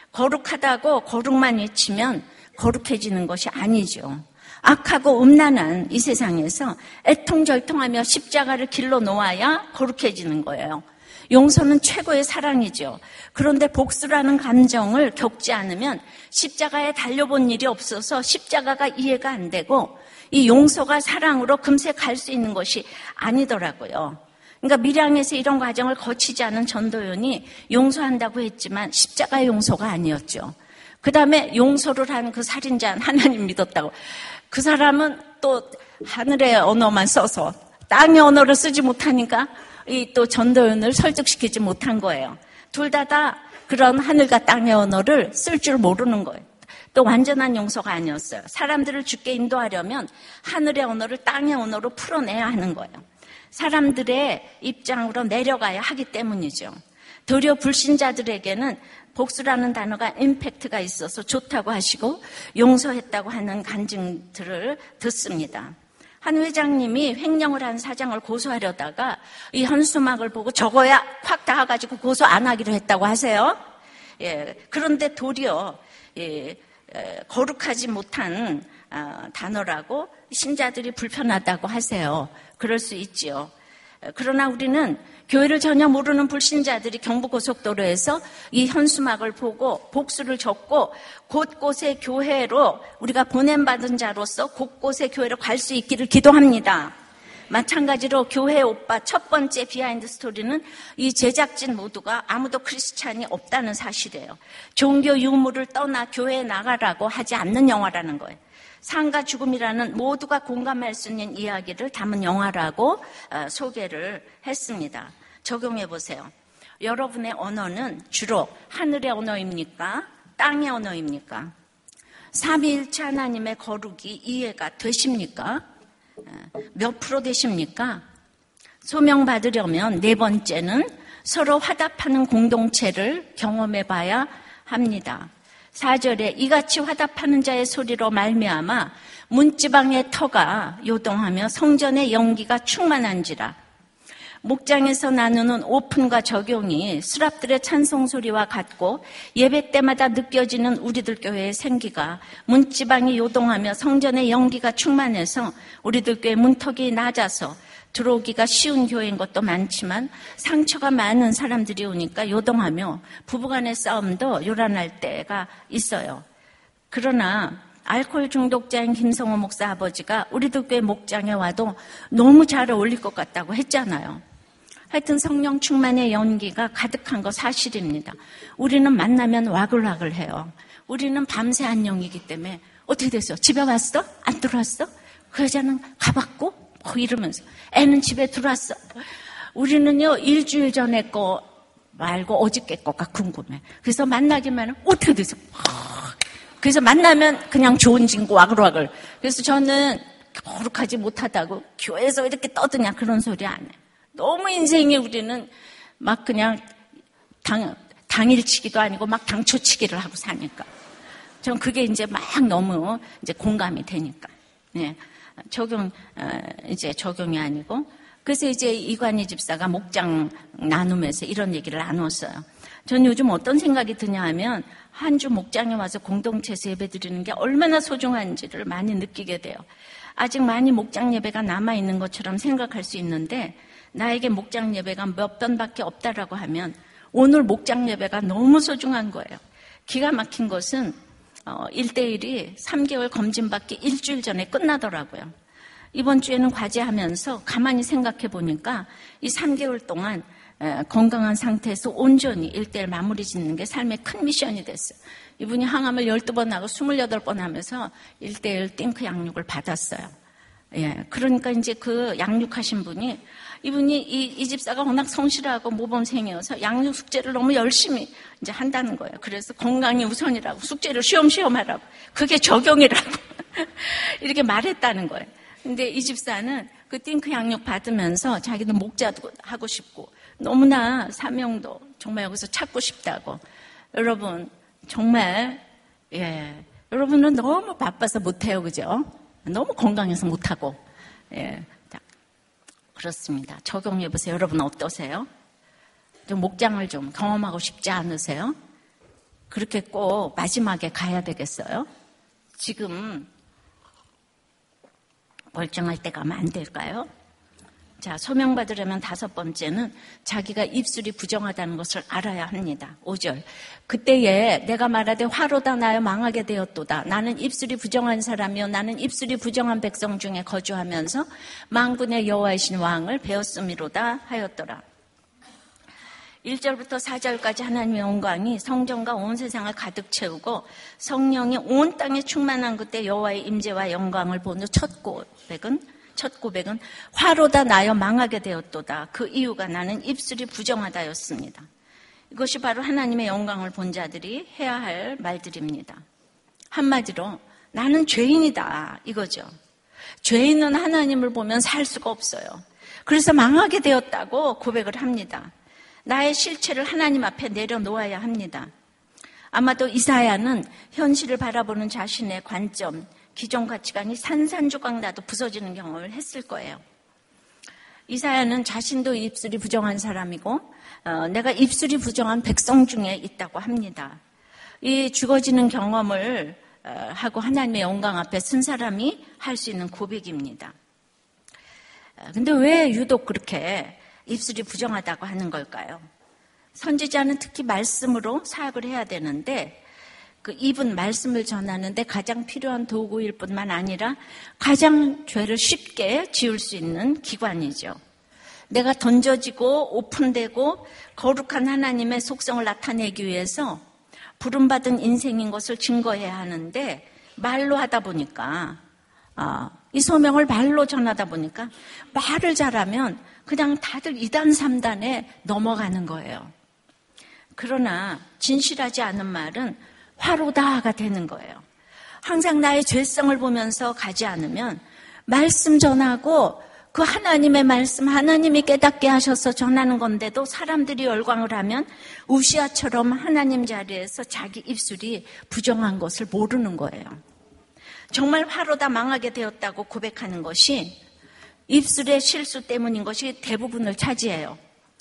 거룩하다고 거룩만 외치면 거룩해지는 것이 아니죠. 악하고 음란한 이 세상에서 애통절통하며 십자가를 길러 놓아야 거룩해지는 거예요. 용서는 최고의 사랑이죠. 그런데 복수라는 감정을 겪지 않으면 십자가에 달려본 일이 없어서 십자가가 이해가 안 되고, 이 용서가 사랑으로 금세 갈 수 있는 것이 아니더라고요. 그러니까 밀양에서 이런 과정을 거치지 않은 전도연이 용서한다고 했지만 십자가의 용서가 아니었죠. 그 다음에 용서를 한 그 살인자는 하나님 믿었다고. 그 사람은 또 하늘의 언어만 써서 땅의 언어를 쓰지 못하니까 이 또 전도연을 설득시키지 못한 거예요. 둘 다 다 그런 하늘과 땅의 언어를 쓸 줄 모르는 거예요. 또 완전한 용서가 아니었어요. 사람들을 주께 인도하려면 하늘의 언어를 땅의 언어로 풀어내야 하는 거예요. 사람들의 입장으로 내려가야 하기 때문이죠. 도리어 불신자들에게는 복수라는 단어가 임팩트가 있어서 좋다고 하시고 용서했다고 하는 간증들을 듣습니다. 한 회장님이 횡령을 한 사장을 고소하려다가 이 현수막을 보고 저거야 확 닿아가지고 고소 안 하기로 했다고 하세요. 예, 그런데 도리어 예, 에, 거룩하지 못한 아, 단어라고 신자들이 불편하다고 하세요. 그럴 수 있지요. 그러나 우리는 교회를 전혀 모르는 불신자들이 경부고속도로에서 이 현수막을 보고 복수를 적고 곳곳에 교회로 우리가 보냄받은 자로서 곳곳에 교회로 갈 수 있기를 기도합니다. 마찬가지로 교회 오빠 첫 번째 비하인드 스토리는 이 제작진 모두가 아무도 크리스찬이 없다는 사실이에요. 종교 유무를 떠나 교회에 나가라고 하지 않는 영화라는 거예요. 삶과 죽음이라는 모두가 공감할 수 있는 이야기를 담은 영화라고 소개를 했습니다. 적용해 보세요. 여러분의 언어는 주로 하늘의 언어입니까? 땅의 언어입니까? 삼위일체 하나님의 거룩이 이해가 되십니까? 몇 프로 되십니까? 소명받으려면 네 번째는 서로 화답하는 공동체를 경험해 봐야 합니다. 사 절에 이같이 화답하는 자의 소리로 말미암아 문지방의 터가 요동하며 성전의 연기가 충만한지라. 목장에서 나누는 오픈과 적용이 수랍들의 찬송 소리와 같고, 예배 때마다 느껴지는 우리들 교회의 생기가 문지방이 요동하며 성전의 연기가 충만해서 우리들 교회 문턱이 낮아서 들어오기가 쉬운 교회인 것도 많지만 상처가 많은 사람들이 오니까 요동하며 부부간의 싸움도 요란할 때가 있어요. 그러나 알코올 중독자인 김성호 목사 아버지가 우리도 교회 목장에 와도 너무 잘 어울릴 것 같다고 했잖아요. 하여튼 성령 충만의 연기가 가득한 거 사실입니다. 우리는 만나면 와글와글 해요. 우리는 밤새 안녕이기 때문에 어떻게 됐어? 집에 왔어? 안 들어왔어? 그 여자는 가봤고? 뭐 이러면서 애는 집에 들어왔어? 우리는요 일주일 전에 거 말고 어저께 거가 궁금해. 그래서 만나기만 하면 어떻게 됐어? 그래서 만나면 그냥 좋은 친구 와글와글. 그래서 저는 거룩하지 못하다고 교회에서 이렇게 떠드냐 그런 소리 안 해. 너무 인생이 우리는 막 그냥 당, 당일치기도 아니고 막 당초치기를 하고 사니까. 전 그게 이제 막 너무 이제 공감이 되니까. 예. 적용, 이제 적용이 아니고. 그래서 이제 이관희 집사가 목장 나누면서 이런 얘기를 나눴어요. 전 요즘 어떤 생각이 드냐 하면 한 주 목장에 와서 공동체에서 예배 드리는 게 얼마나 소중한지를 많이 느끼게 돼요. 아직 많이 목장 예배가 남아있는 것처럼 생각할 수 있는데 나에게 목장 예배가 몇 번밖에 없다라고 하면 오늘 목장 예배가 너무 소중한 거예요. 기가 막힌 것은 어, 일 대일이 삼 개월 검진받기 일주일 전에 끝나더라고요. 이번 주에는 과제하면서 가만히 생각해 보니까 이 삼 개월 동안 에, 건강한 상태에서 온전히 일 대일 마무리 짓는 게 삶의 큰 미션이 됐어요. 이분이 항암을 열두 번 하고 스물여덟 번 하면서 일 대일 띵크 양육을 받았어요. 예, 그러니까 이제 그 양육하신 분이 이분이 이, 이 집사가 워낙 성실하고 모범생이어서 양육 숙제를 너무 열심히 이제 한다는 거예요. 그래서 건강이 우선이라고 숙제를 쉬엄쉬엄 하라고 그게 적용이라고 이렇게 말했다는 거예요. 근데 이 집사는 그 띵크 양육 받으면서 자기도 목자도 하고 싶고 너무나 사명도 정말 여기서 찾고 싶다고. 여러분 정말 예 여러분은 너무 바빠서 못해요, 그죠? 너무 건강해서 못하고 예 그렇습니다. 적용해 보세요. 여러분 어떠세요? 좀 목장을 좀 경험하고 싶지 않으세요? 그렇게 꼭 마지막에 가야 되겠어요? 지금 멀쩡할 때 가면 안 될까요? 자, 소명받으려면 다섯 번째는 자기가 입술이 부정하다는 것을 알아야 합니다. 오 절. 그때에 내가 말하되 화로다 나여 망하게 되었도다. 나는 입술이 부정한 사람이요 나는 입술이 부정한 백성 중에 거주하면서 만군의 여호와이신 왕을 배웠음이로다 하였더라. 일 절부터 사 절까지 하나님의 영광이 성전과 온 세상을 가득 채우고 성령이 온 땅에 충만한 그때 여호와의 임재와 영광을 본 후 첫 고백은 첫 고백은 화로다 나여 망하게 되었도다. 그 이유가 나는 입술이 부정하다였습니다. 이것이 바로 하나님의 영광을 본 자들이 해야 할 말들입니다. 한마디로 나는 죄인이다 이거죠. 죄인은 하나님을 보면 살 수가 없어요. 그래서 망하게 되었다고 고백을 합니다. 나의 실체를 하나님 앞에 내려놓아야 합니다. 아마도 이사야는 현실을 바라보는 자신의 관점, 기존 가치관이 산산조각 나도 부서지는 경험을 했을 거예요. 이사야는 자신도 입술이 부정한 사람이고 어, 내가 입술이 부정한 백성 중에 있다고 합니다. 이 죽어지는 경험을 어, 하고 하나님의 영광 앞에 쓴 사람이 할 수 있는 고백입니다. 근데 왜 유독 그렇게 입술이 부정하다고 하는 걸까요? 선지자는 특히 말씀으로 사역을 해야 되는데 그 입은 말씀을 전하는데 가장 필요한 도구일 뿐만 아니라 가장 죄를 쉽게 지을 수 있는 기관이죠. 내가 던져지고 오픈되고 거룩한 하나님의 속성을 나타내기 위해서 부름받은 인생인 것을 증거해야 하는데 말로 하다 보니까 아, 이 소명을 말로 전하다 보니까 말을 잘하면 그냥 다들 이 단 삼 단에 넘어가는 거예요. 그러나 진실하지 않은 말은 화로다가 되는 거예요. 항상 나의 죄성을 보면서 가지 않으면 말씀 전하고 그 하나님의 말씀 하나님이 깨닫게 하셔서 전하는 건데도 사람들이 열광을 하면 우시아처럼 하나님 자리에서 자기 입술이 부정한 것을 모르는 거예요. 정말 화로다 망하게 되었다고 고백하는 것이 입술의 실수 때문인 것이 대부분을 차지해요.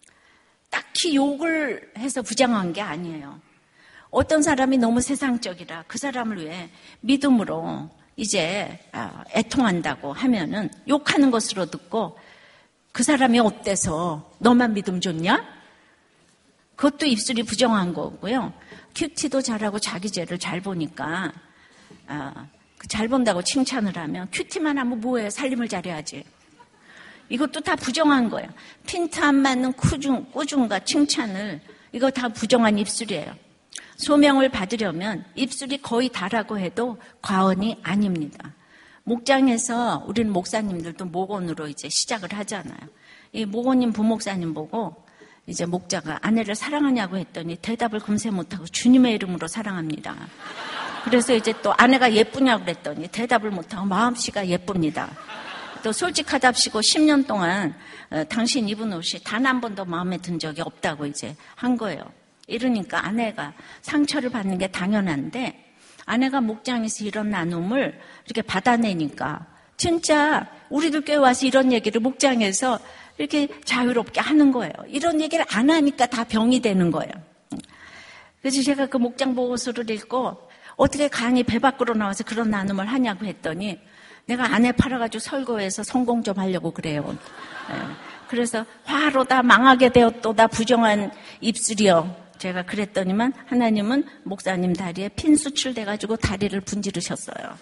딱히 욕을 해서 부정한 게 아니에요. 어떤 사람이 너무 세상적이라 그 사람을 위해 믿음으로 이제 애통한다고 하면은 욕하는 것으로 듣고 그 사람이 어때서 너만 믿음 좋냐? 그것도 입술이 부정한 거고요. 큐티도 잘하고 자기 죄를 잘 보니까 아, 잘 본다고 칭찬을 하면 큐티만 하면 뭐해? 살림을 잘해야지. 이것도 다 부정한 거예요. 핀트 안 맞는 꾸중, 꾸중과 칭찬을 이거 다 부정한 입술이에요. 소명을 받으려면 입술이 거의 다라고 해도 과언이 아닙니다. 목장에서 우리는 목사님들도 목원으로 이제 시작을 하잖아요. 이 목원님 부목사님 보고 이제 목자가 아내를 사랑하냐고 했더니 대답을 금세 못하고 주님의 이름으로 사랑합니다. 그래서 이제 또 아내가 예쁘냐고 그랬더니 대답을 못하고 마음씨가 예쁩니다. 또 솔직하답시고 십 년 동안 당신 입은 옷이 단 한 번도 마음에 든 적이 없다고 이제 한 거예요. 이러니까 아내가 상처를 받는 게 당연한데 아내가 목장에서 이런 나눔을 이렇게 받아내니까 진짜 우리들 교회 와서 이런 얘기를 목장에서 이렇게 자유롭게 하는 거예요. 이런 얘기를 안 하니까 다 병이 되는 거예요. 그래서 제가 그 목장 보고서를 읽고 어떻게 강의 배 밖으로 나와서 그런 나눔을 하냐고 했더니 내가 아내 팔아가지고 설교해서 성공 좀 하려고 그래요. 그래서 화로다 망하게 되었도다 부정한 입술이요. 제가 그랬더니만 하나님은 목사님 다리에 핀 수출돼가지고 다리를 분지르셨어요.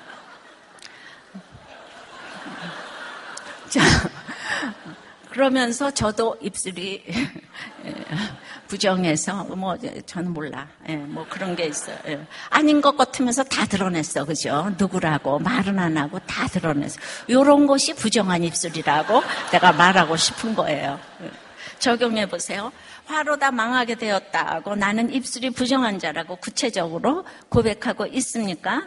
자, 그러면서 저도 입술이 부정해서 뭐 저는 몰라. 예, 뭐 그런 게 있어요. 예. 아닌 것 같으면서 다 드러냈어, 그죠? 누구라고 말은 안 하고 다 드러냈어. 이런 것이 부정한 입술이라고 내가 말하고 싶은 거예요. 예. 적용해 보세요. 화로다 망하게 되었다고 나는 입술이 부정한 자라고 구체적으로 고백하고 있습니까?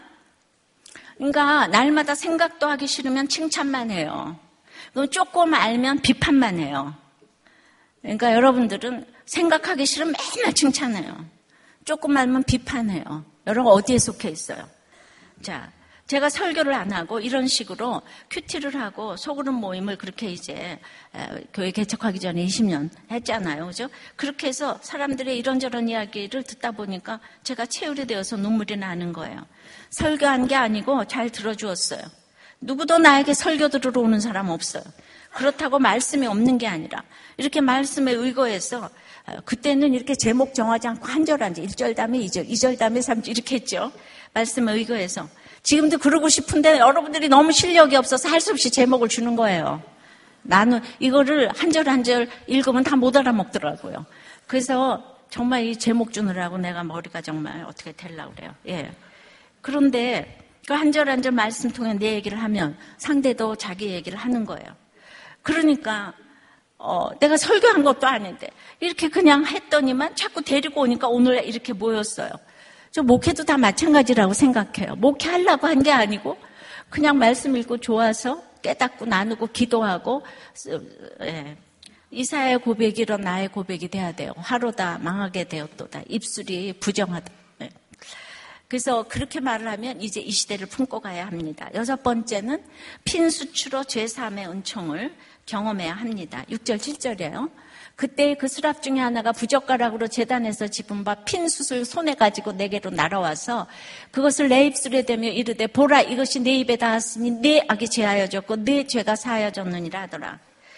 그러니까 날마다 생각도 하기 싫으면 칭찬만 해요. 조금 알면 비판만 해요. 그러니까 여러분들은 생각하기 싫으면 맨날 칭찬해요. 조금 알면 비판해요. 여러분 어디에 속해 있어요? 자, 제가 설교를 안 하고 이런 식으로 큐티를 하고 소그룹 모임을 그렇게 이제 교회 개척하기 전에 이십 년 했잖아요. 그죠? 그렇게 해서 사람들의 이런저런 이야기를 듣다 보니까 제가 체울이 되어서 눈물이 나는 거예요. 설교한 게 아니고 잘 들어주었어요. 누구도 나에게 설교 들으러 오는 사람 없어요. 그렇다고 말씀이 없는 게 아니라 이렇게 말씀에 의거해서 그때는 이렇게 제목 정하지 않고 한 절 한 절, 일 절 다음에 이 절, 이 절 다음에 삼 절 이렇게 했죠. 말씀에 의거해서. 지금도 그러고 싶은데 여러분들이 너무 실력이 없어서 할 수 없이 제목을 주는 거예요. 나는 이거를 한 절 한 절 읽으면 다 못 알아먹더라고요. 그래서 정말 이 제목 주느라고 내가 머리가 정말 어떻게 되려고 그래요. 예. 그런데 그 한 절 한 절 말씀 통해 내 얘기를 하면 상대도 자기 얘기를 하는 거예요. 그러니까 어, 내가 설교한 것도 아닌데 이렇게 그냥 했더니만 자꾸 데리고 오니까 오늘 이렇게 모였어요. 저 목회도 다 마찬가지라고 생각해요. 목회하려고 한 게 아니고 그냥 말씀 읽고 좋아서 깨닫고 나누고 기도하고 예. 이사야의 고백이 이런 나의 고백이 돼야 돼요. 화로다 망하게 되었도다. 입술이 부정하다. 예. 그래서 그렇게 말을 하면 이제 이 시대를 품고 가야 합니다. 여섯 번째는 핀수추로 죄사함의 은총을 경험해야 합니다. 육 절, 칠 절이에요. 그때 그 수랍 중에 하나가 부젓가락으로 제단에서 집은 바 핀숯을 손에 가지고 내게로 날아와서 그것을 내 입술에 대며 이르되 보라 이것이 내 입에 닿았으니 내 악이 제하여졌고 내 죄가 사하여졌느니라 하더라.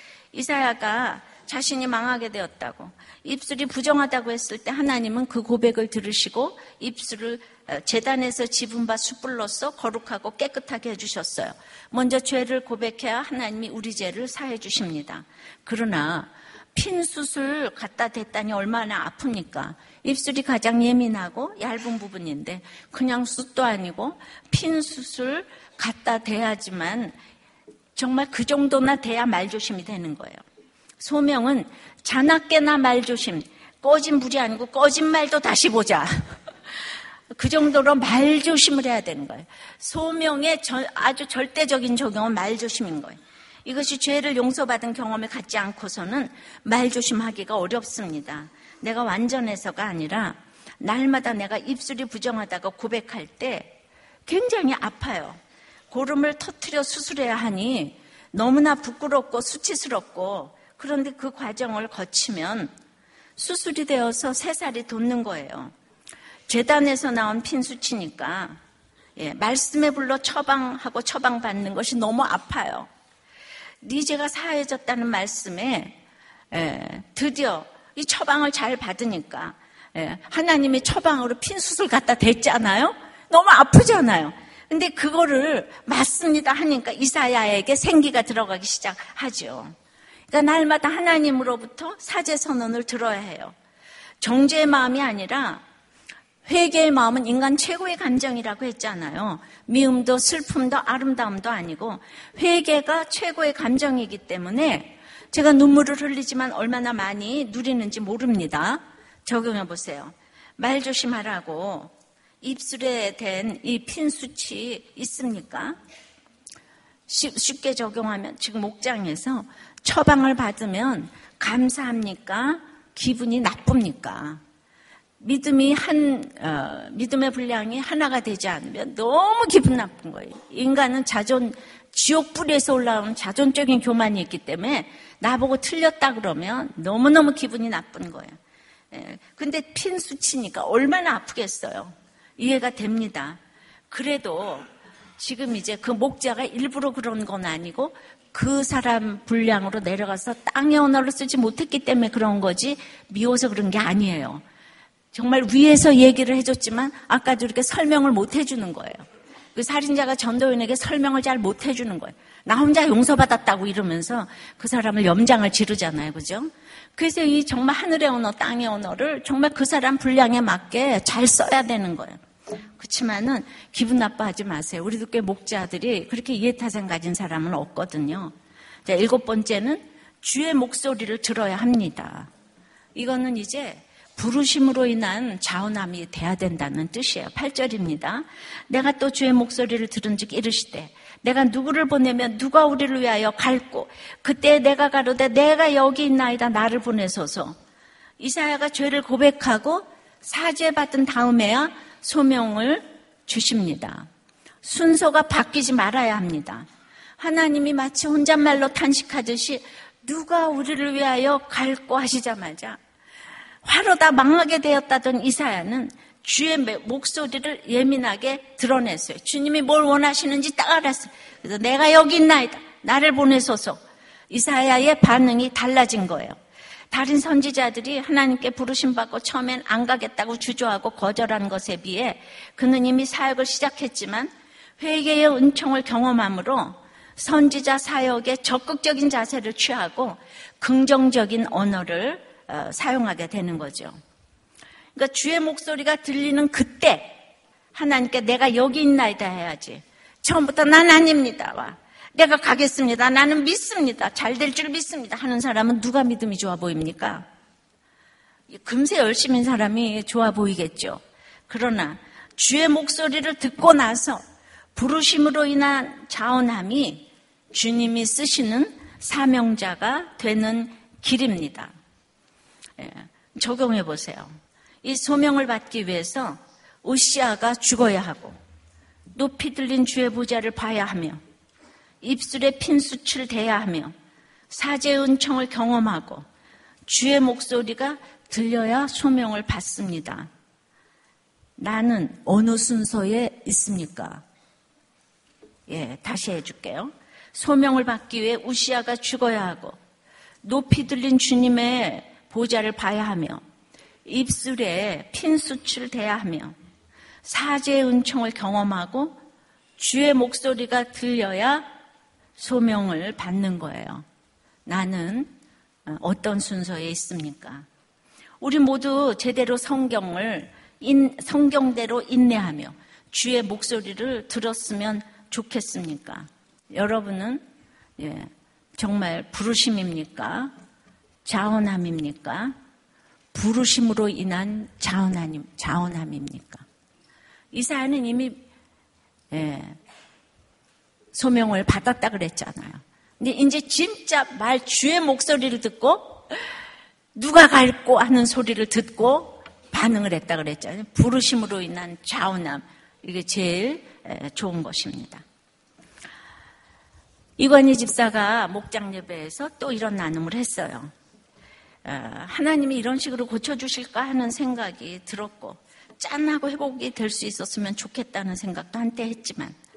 이사야가 자신이 망하게 되었다고 입술이 부정하다고 했을 때 하나님은 그 고백을 들으시고 입술을 제단에서 집은 바 숯불로써 거룩하고 깨끗하게 해주셨어요. 먼저 죄를 고백해야 하나님이 우리 죄를 사해 주십니다. 그러나 핀숯을 갖다 댔다니 얼마나 아픕니까? 입술이 가장 예민하고 얇은 부분인데 그냥 숯도 아니고 핀숯을 갖다 대야지만 정말 그 정도나 돼야 말조심이 되는 거예요. 소명은 자나깨나 말조심, 꺼진 불이 아니고 꺼진 말도 다시 보자. 그 정도로 말조심을 해야 되는 거예요. 소명의 아주 절대적인 적용은 말조심인 거예요. 이것이 죄를 용서받은 경험을 갖지 않고서는 말조심하기가 어렵습니다. 내가 완전해서가 아니라 날마다 내가 입술이 부정하다고 고백할 때 굉장히 아파요. 고름을 터뜨려 수술해야 하니 너무나 부끄럽고 수치스럽고 그런데 그 과정을 거치면 수술이 되어서 새살이 돋는 거예요. 제단에서 나온 핀수치니까 예, 말씀의 불로 처방하고 처방받는 것이 너무 아파요. 네 죄가 사해졌다는 말씀에 예, 드디어 이 처방을 잘 받으니까 예, 하나님이 처방으로 핀수술 갖다 댔잖아요. 너무 아프잖아요. 근데 그거를 맞습니다 하니까 이사야에게 생기가 들어가기 시작하죠. 그러니까 날마다 하나님으로부터 사죄 선언을 들어야 해요. 정죄의 마음이 아니라 회개의 마음은 인간 최고의 감정이라고 했잖아요. 미움도 슬픔도 아름다움도 아니고 회개가 최고의 감정이기 때문에 제가 눈물을 흘리지만 얼마나 많이 누리는지 모릅니다. 적용해 보세요. 말 조심하라고 입술에 댄 이 핀수치 있습니까? 쉽게 적용하면 지금 목장에서 처방을 받으면 감사합니까? 기분이 나쁩니까? 믿음이 한 어, 믿음의 분량이 하나가 되지 않으면 너무 기분 나쁜 거예요. 인간은 자존 지옥 뿌리에서 올라오는 자존적인 교만이 있기 때문에 나보고 틀렸다 그러면 너무너무 기분이 나쁜 거예요. 예, 근데 핀 수치니까 얼마나 아프겠어요. 이해가 됩니다. 그래도 지금 이제 그 목자가 일부러 그런 건 아니고 그 사람 분량으로 내려가서 땅의 언어를 쓰지 못했기 때문에 그런 거지 미워서 그런 게 아니에요. 정말 위에서 얘기를 해줬지만 아까도 이렇게 설명을 못 해주는 거예요. 그 살인자가 전도인에게 설명을 잘 못 해주는 거예요. 나 혼자 용서받았다고 이러면서 그 사람을 염장을 지르잖아요. 그죠? 그래서 이 정말 하늘의 언어, 땅의 언어를 정말 그 사람 분량에 맞게 잘 써야 되는 거예요. 그렇지만은 기분 나빠하지 마세요. 우리도 꽤 목자들이 그렇게 이해타산 가진 사람은 없거든요. 자, 일곱 번째는 주의 목소리를 들어야 합니다. 이거는 이제 부르심으로 인한 자원함이 돼야 된다는 뜻이에요. 팔 절입니다. 내가 또 주의 목소리를 들은 즉 이르시되 내가 누구를 보내면 누가 우리를 위하여 갈고 그때 내가 가로되 내가 여기 있나이다 나를 보내소서. 이사야가 죄를 고백하고 사죄받은 다음에야 소명을 주십니다. 순서가 바뀌지 말아야 합니다. 하나님이 마치 혼잣말로 탄식하듯이 누가 우리를 위하여 갈고 하시자마자 화로 다 망하게 되었다던 이사야는 주의 목소리를 예민하게 드러냈어요. 주님이 뭘 원하시는지 딱 알았어요. 그래서 내가 여기 있나이다. 나를 보내소서. 이사야의 반응이 달라진 거예요. 다른 선지자들이 하나님께 부르심받고 처음엔 안 가겠다고 주저하고 거절한 것에 비해 그는 이미 사역을 시작했지만 회개의 은총을 경험함으로 선지자 사역에 적극적인 자세를 취하고 긍정적인 언어를 사용하게 되는 거죠. 그러니까 주의 목소리가 들리는 그때 하나님께 내가 여기 있나이다 해야지. 처음부터 난 아닙니다. 와. 내가 가겠습니다. 나는 믿습니다. 잘 될 줄 믿습니다. 하는 사람은 누가 믿음이 좋아 보입니까? 금세 열심인 사람이 좋아 보이겠죠. 그러나 주의 목소리를 듣고 나서 부르심으로 인한 자원함이 주님이 쓰시는 사명자가 되는 길입니다. 예, 적용해 보세요. 이 소명을 받기 위해서 우시아가 죽어야 하고 높이 들린 주의 보좌를 봐야 하며 입술에 핀수치를 대야 하며 사죄의 은총을 경험하고 주의 목소리가 들려야 소명을 받습니다. 나는 어느 순서에 있습니까? 예, 다시 해줄게요. 소명을 받기 위해 우시아가 죽어야 하고 높이 들린 주님의 보좌를 봐야 하며 입술에 핀수치를 대야 하며 사죄의 은총을 경험하고 주의 목소리가 들려야 소명을 받는 거예요. 나는 어떤 순서에 있습니까? 우리 모두 제대로 성경을 인, 성경대로 인내하며 주의 목소리를 들었으면 좋겠습니까? 여러분은 예, 정말 부르심입니까? 자원함입니까? 부르심으로 인한 자원함, 자원함입니까? 이사야는 이미 예, 소명을 받았다 그랬잖아요. 근데 이제 진짜 말 주의 목소리를 듣고 누가 갈고 하는 소리를 듣고 반응을 했다 그랬잖아요. 부르심으로 인한 자원함, 이게 제일 좋은 것입니다. 이관희 집사가 목장 예배에서 또 이런 나눔을 했어요. 하나님이 이런 식으로 고쳐주실까 하는 생각이 들었고 짠하고 회복이 될 수 있었으면 좋겠다는 생각도 한때 했지만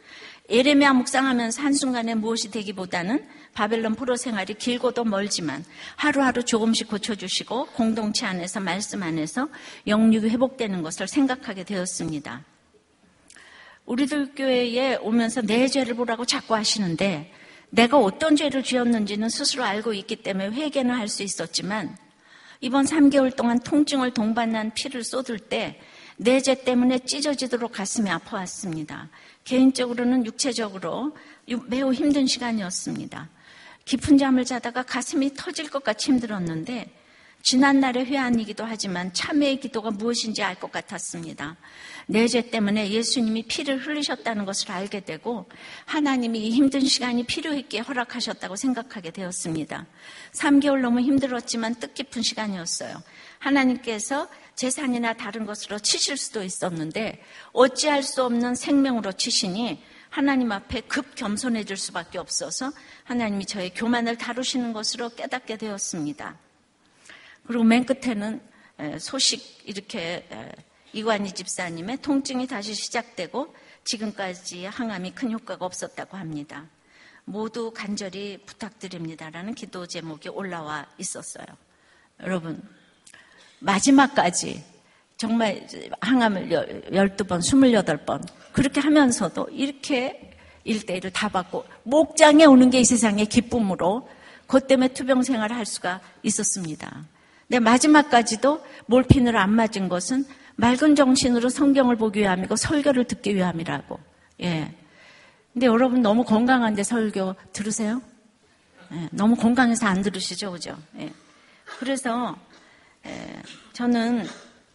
예레미야 묵상하면서 한순간에 무엇이 되기보다는 바벨론 포로 생활이 길고도 멀지만 하루하루 조금씩 고쳐주시고 공동체 안에서 말씀 안에서 영육이 회복되는 것을 생각하게 되었습니다. 우리들 교회에 오면서 내 죄를 보라고 자꾸 하시는데 내가 어떤 죄를 지었는지는 스스로 알고 있기 때문에 회개는 할 수 있었지만 이번 삼 개월 동안 통증을 동반한 피를 쏟을 때 내 죄 때문에 찢어지도록 가슴이 아파왔습니다. 개인적으로는 육체적으로 매우 힘든 시간이었습니다. 깊은 잠을 자다가 가슴이 터질 것 같이 힘들었는데 지난날의 회한이기도 하지만 참회의 기도가 무엇인지 알 것 같았습니다. 내 죄 때문에 예수님이 피를 흘리셨다는 것을 알게 되고 하나님이 이 힘든 시간이 필요했기에 허락하셨다고 생각하게 되었습니다. 삼 개월 너무 힘들었지만 뜻깊은 시간이었어요. 하나님께서 재산이나 다른 것으로 치실 수도 있었는데 어찌할 수 없는 생명으로 치시니 하나님 앞에 급 겸손해질 수밖에 없어서 하나님이 저의 교만을 다루시는 것으로 깨닫게 되었습니다. 그리고 맨 끝에는 소식 이렇게 이관희 집사님의 통증이 다시 시작되고 지금까지 항암이 큰 효과가 없었다고 합니다. 모두 간절히 부탁드립니다라는 기도 제목이 올라와 있었어요. 여러분 마지막까지 정말 항암을 열두 번, 스물여덟 번 그렇게 하면서도 이렇게 일대일을 다 받고 목장에 오는 게 이 세상의 기쁨으로 그것 때문에 투병 생활을 할 수가 있었습니다. 근데 마지막까지도 몰핀을 안 맞은 것은 맑은 정신으로 성경을 보기 위함이고 설교를 듣기 위함이라고. 예. 근데 여러분 너무 건강한데 설교 들으세요? 예. 너무 건강해서 안 들으시죠, 그죠? 예. 그래서 예. 저는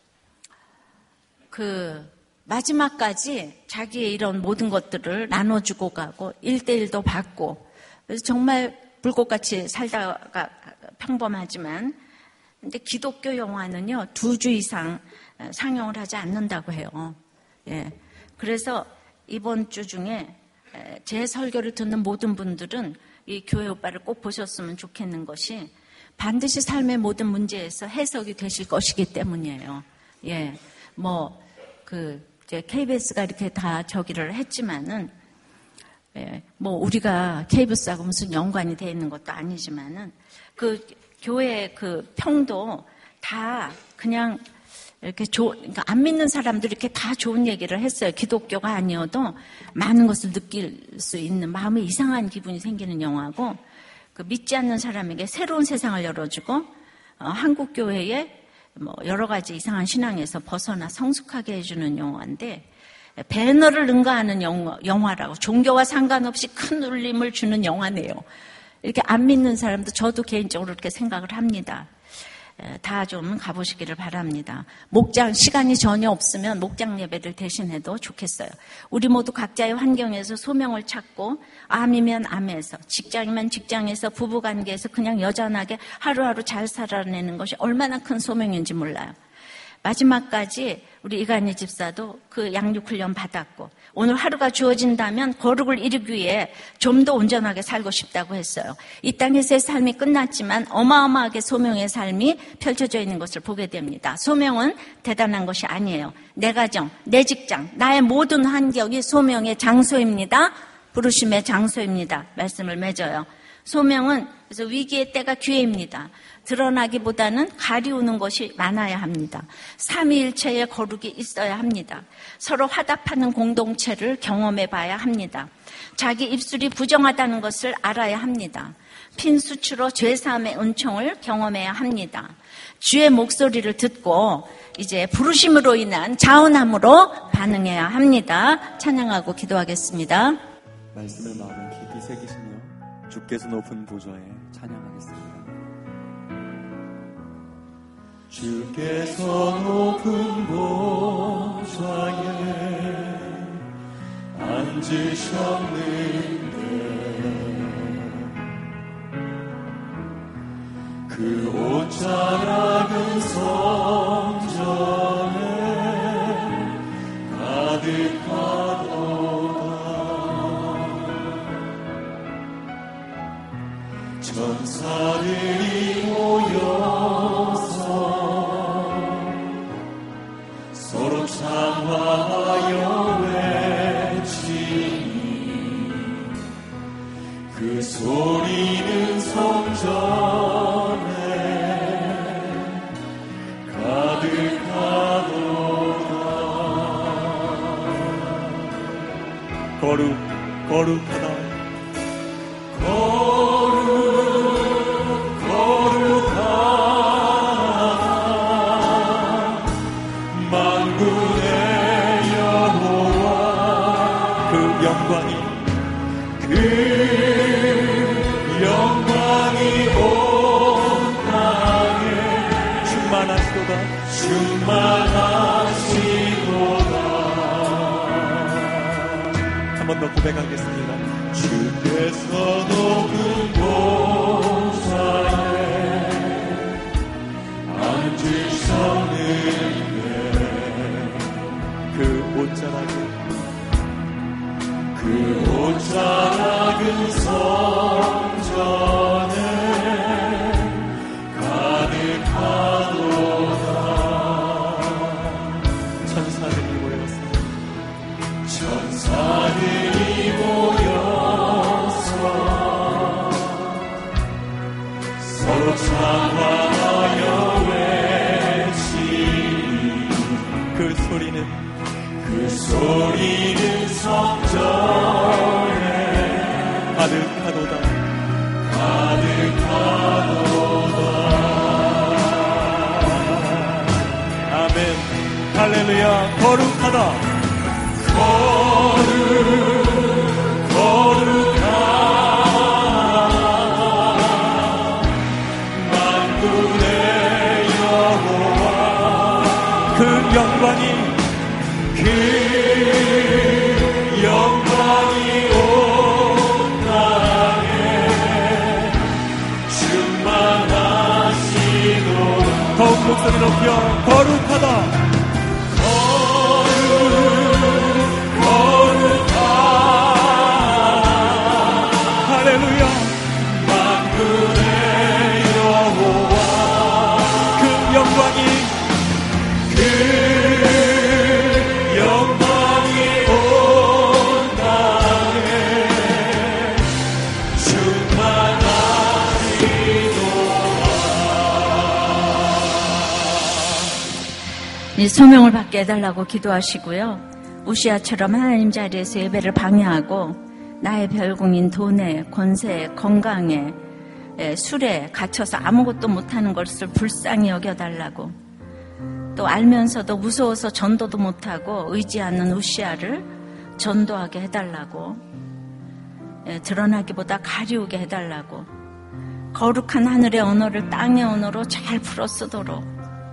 그 마지막까지 자기의 이런 모든 것들을 나눠주고 가고 일대일도 받고 그래서 정말 불꽃같이 살다가 평범하지만 근데 기독교 영화는요 두 주 이상 상영을 하지 않는다고 해요. 예. 그래서 이번 주 중에 제 설교를 듣는 모든 분들은 이 교회 오빠를 꼭 보셨으면 좋겠는 것이 반드시 삶의 모든 문제에서 해석이 되실 것이기 때문이에요. 예. 뭐, 그, 이제 케이비에스가 이렇게 다 저기를 했지만은, 예. 뭐, 우리가 케이비에스하고 무슨 연관이 돼 있는 것도 아니지만은, 그, 교회 그 평도 다 그냥 이렇게 조, 그러니까 안 믿는 사람들이 이렇게 다 좋은 얘기를 했어요. 기독교가 아니어도 많은 것을 느낄 수 있는 마음에 이상한 기분이 생기는 영화고, 그 믿지 않는 사람에게 새로운 세상을 열어주고, 어, 한국 교회에 뭐 여러 가지 이상한 신앙에서 벗어나 성숙하게 해주는 영화인데, 배너를 능가하는 영화, 영화라고 종교와 상관없이 큰 울림을 주는 영화네요. 이렇게 안 믿는 사람도 저도 개인적으로 그렇게 생각을 합니다. 다 좀 가보시기를 바랍니다. 목장 시간이 전혀 없으면 목장 예배를 대신해도 좋겠어요. 우리 모두 각자의 환경에서 소명을 찾고 암이면 암에서 직장이면 직장에서 부부관계에서 그냥 여전하게 하루하루 잘 살아내는 것이 얼마나 큰 소명인지 몰라요. 마지막까지 우리 이관희 집사도 그 양육훈련 받았고 오늘 하루가 주어진다면 거룩을 이루기 위해 좀 더 온전하게 살고 싶다고 했어요. 이 땅에서의 삶이 끝났지만 어마어마하게 소명의 삶이 펼쳐져 있는 것을 보게 됩니다. 소명은 대단한 것이 아니에요. 내 가정, 내 직장, 나의 모든 환경이 소명의 장소입니다. 부르심의 장소입니다. 말씀을 맺어요. 소명은 그래서 위기의 때가 기회입니다. 드러나기보다는 가리우는 것이 많아야 합니다. 삼위일체의 거룩이 있어야 합니다. 서로 화답하는 공동체를 경험해 봐야 합니다. 자기 입술이 부정하다는 것을 알아야 합니다. 핀수치로 죄사함의 은총을 경험해야 합니다. 주의 목소리를 듣고 이제 부르심으로 인한 자원함으로 반응해야 합니다. 찬양하고 기도하겠습니다. 말씀을 마음에 깊이 새기시며 주께서 높은 보좌에 찬양하겠습니다. 주께서 높은 보좌에 앉으셨는데 그 옷자락은 성전에 가득하도다. 천사들이 모여서 서로 찬양하여 외치니 거룩하다. 거룩 거룩하다. 만군의 여호와. 그 영광이 그 영광이 온 땅에 충만하시도다. 충만하시도다. 한 번 더 고백하겠습니다. 주께서 높은 보좌에 앉으셨는데 그 옷자락에 그 옷자락은 성전에 가득하도다. 천사들이 모였습니다. 천사들이 모여서 서로 찬양하여 외치니 그 소리는 그 소리는 성전에 가득하도다. 가득하도다. 아멘. 할렐루야. 거룩하다. 거룩 거룩하다. 만군의 여호와. 그 영광이 그 영광이 온 땅에 충만하시도다. 더욱 목소리 높여 거룩하다. 할렐루야. 만군의 여호와. 그 영광이 그 영광이 온 땅에 충만하시도다. 이 소명을 받게 해달라고 기도하시고요. 우시아처럼 하나님 자리에서 예배를 방해하고 나의 별궁인 돈에, 권세에, 건강에, 술에 갇혀서 아무것도 못하는 것을 불쌍히 여겨달라고, 또 알면서도 무서워서 전도도 못하고 의지하는 우시아를 전도하게 해달라고, 드러나기보다 가리우게 해달라고, 거룩한 하늘의 언어를 땅의 언어로 잘 풀어 쓰도록,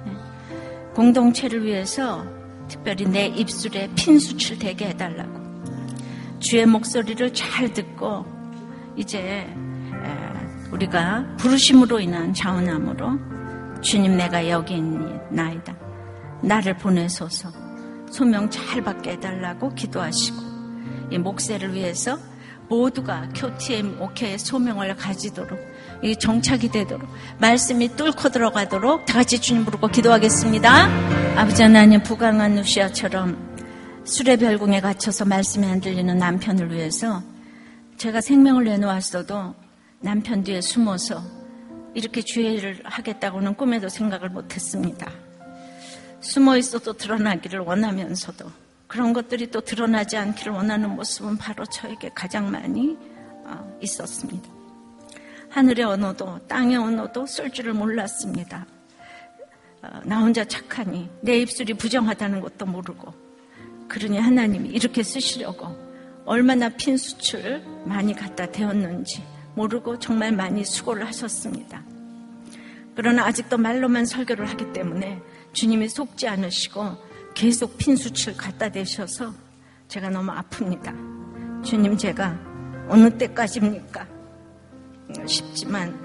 공동체를 위해서 특별히 내 입술에 핀수출 되게 해달라고, 주의 목소리를 잘 듣고 이제 우리가 부르심으로 인한 자원함으로 주님 내가 여기 있나이다, 나를 보내소서, 소명 잘 받게 해달라고 기도하시고, 이 목세를 위해서 모두가 큐티엠 오케이의 소명을 가지도록, 이 정착이 되도록, 말씀이 뚫고 들어가도록 다 같이 주님 부르고 기도하겠습니다. 아버지 하나님, 부강한 우시아처럼 술의 별궁에 갇혀서 말씀이 안 들리는 남편을 위해서 제가 생명을 내놓았어도 남편 뒤에 숨어서 이렇게 주의를 하겠다고는 꿈에도 생각을 못했습니다. 숨어 있어도 드러나기를 원하면서도 그런 것들이 또 드러나지 않기를 원하는 모습은 바로 저에게 가장 많이 있었습니다. 하늘의 언어도 땅의 언어도 쓸 줄을 몰랐습니다. 나 혼자 착하니 내 입술이 부정하다는 것도 모르고, 그러니 하나님이 이렇게 쓰시려고 얼마나 핀수출 많이 갖다 대었는지 모르고 정말 많이 수고를 하셨습니다. 그러나 아직도 말로만 설교를 하기 때문에 주님이 속지 않으시고 계속 핀수출 갖다 대셔서 제가 너무 아픕니다. 주님, 제가 어느 때까지입니까? 싶지만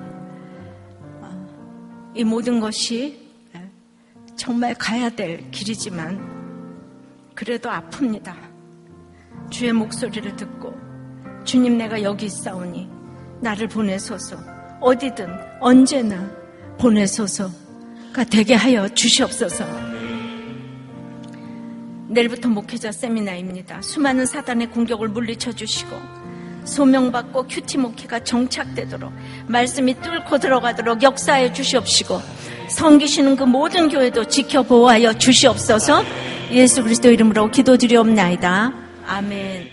이 모든 것이 정말 가야 될 길이지만 그래도 아픕니다. 주의 목소리를 듣고, 주님 내가 여기 있사오니 나를 보내소서, 어디든 언제나 보내소서가 되게 하여 주시옵소서. 내일부터 목회자 세미나입니다. 수많은 사단의 공격을 물리쳐 주시고 소명받고 큐티 목회가 정착되도록, 말씀이 뚫고 들어가도록 역사해 주시옵시고, 섬기시는 그 모든 교회도 지켜보호하여 주시옵소서. 예수 그리스도 이름으로 기도드리옵나이다. 아멘.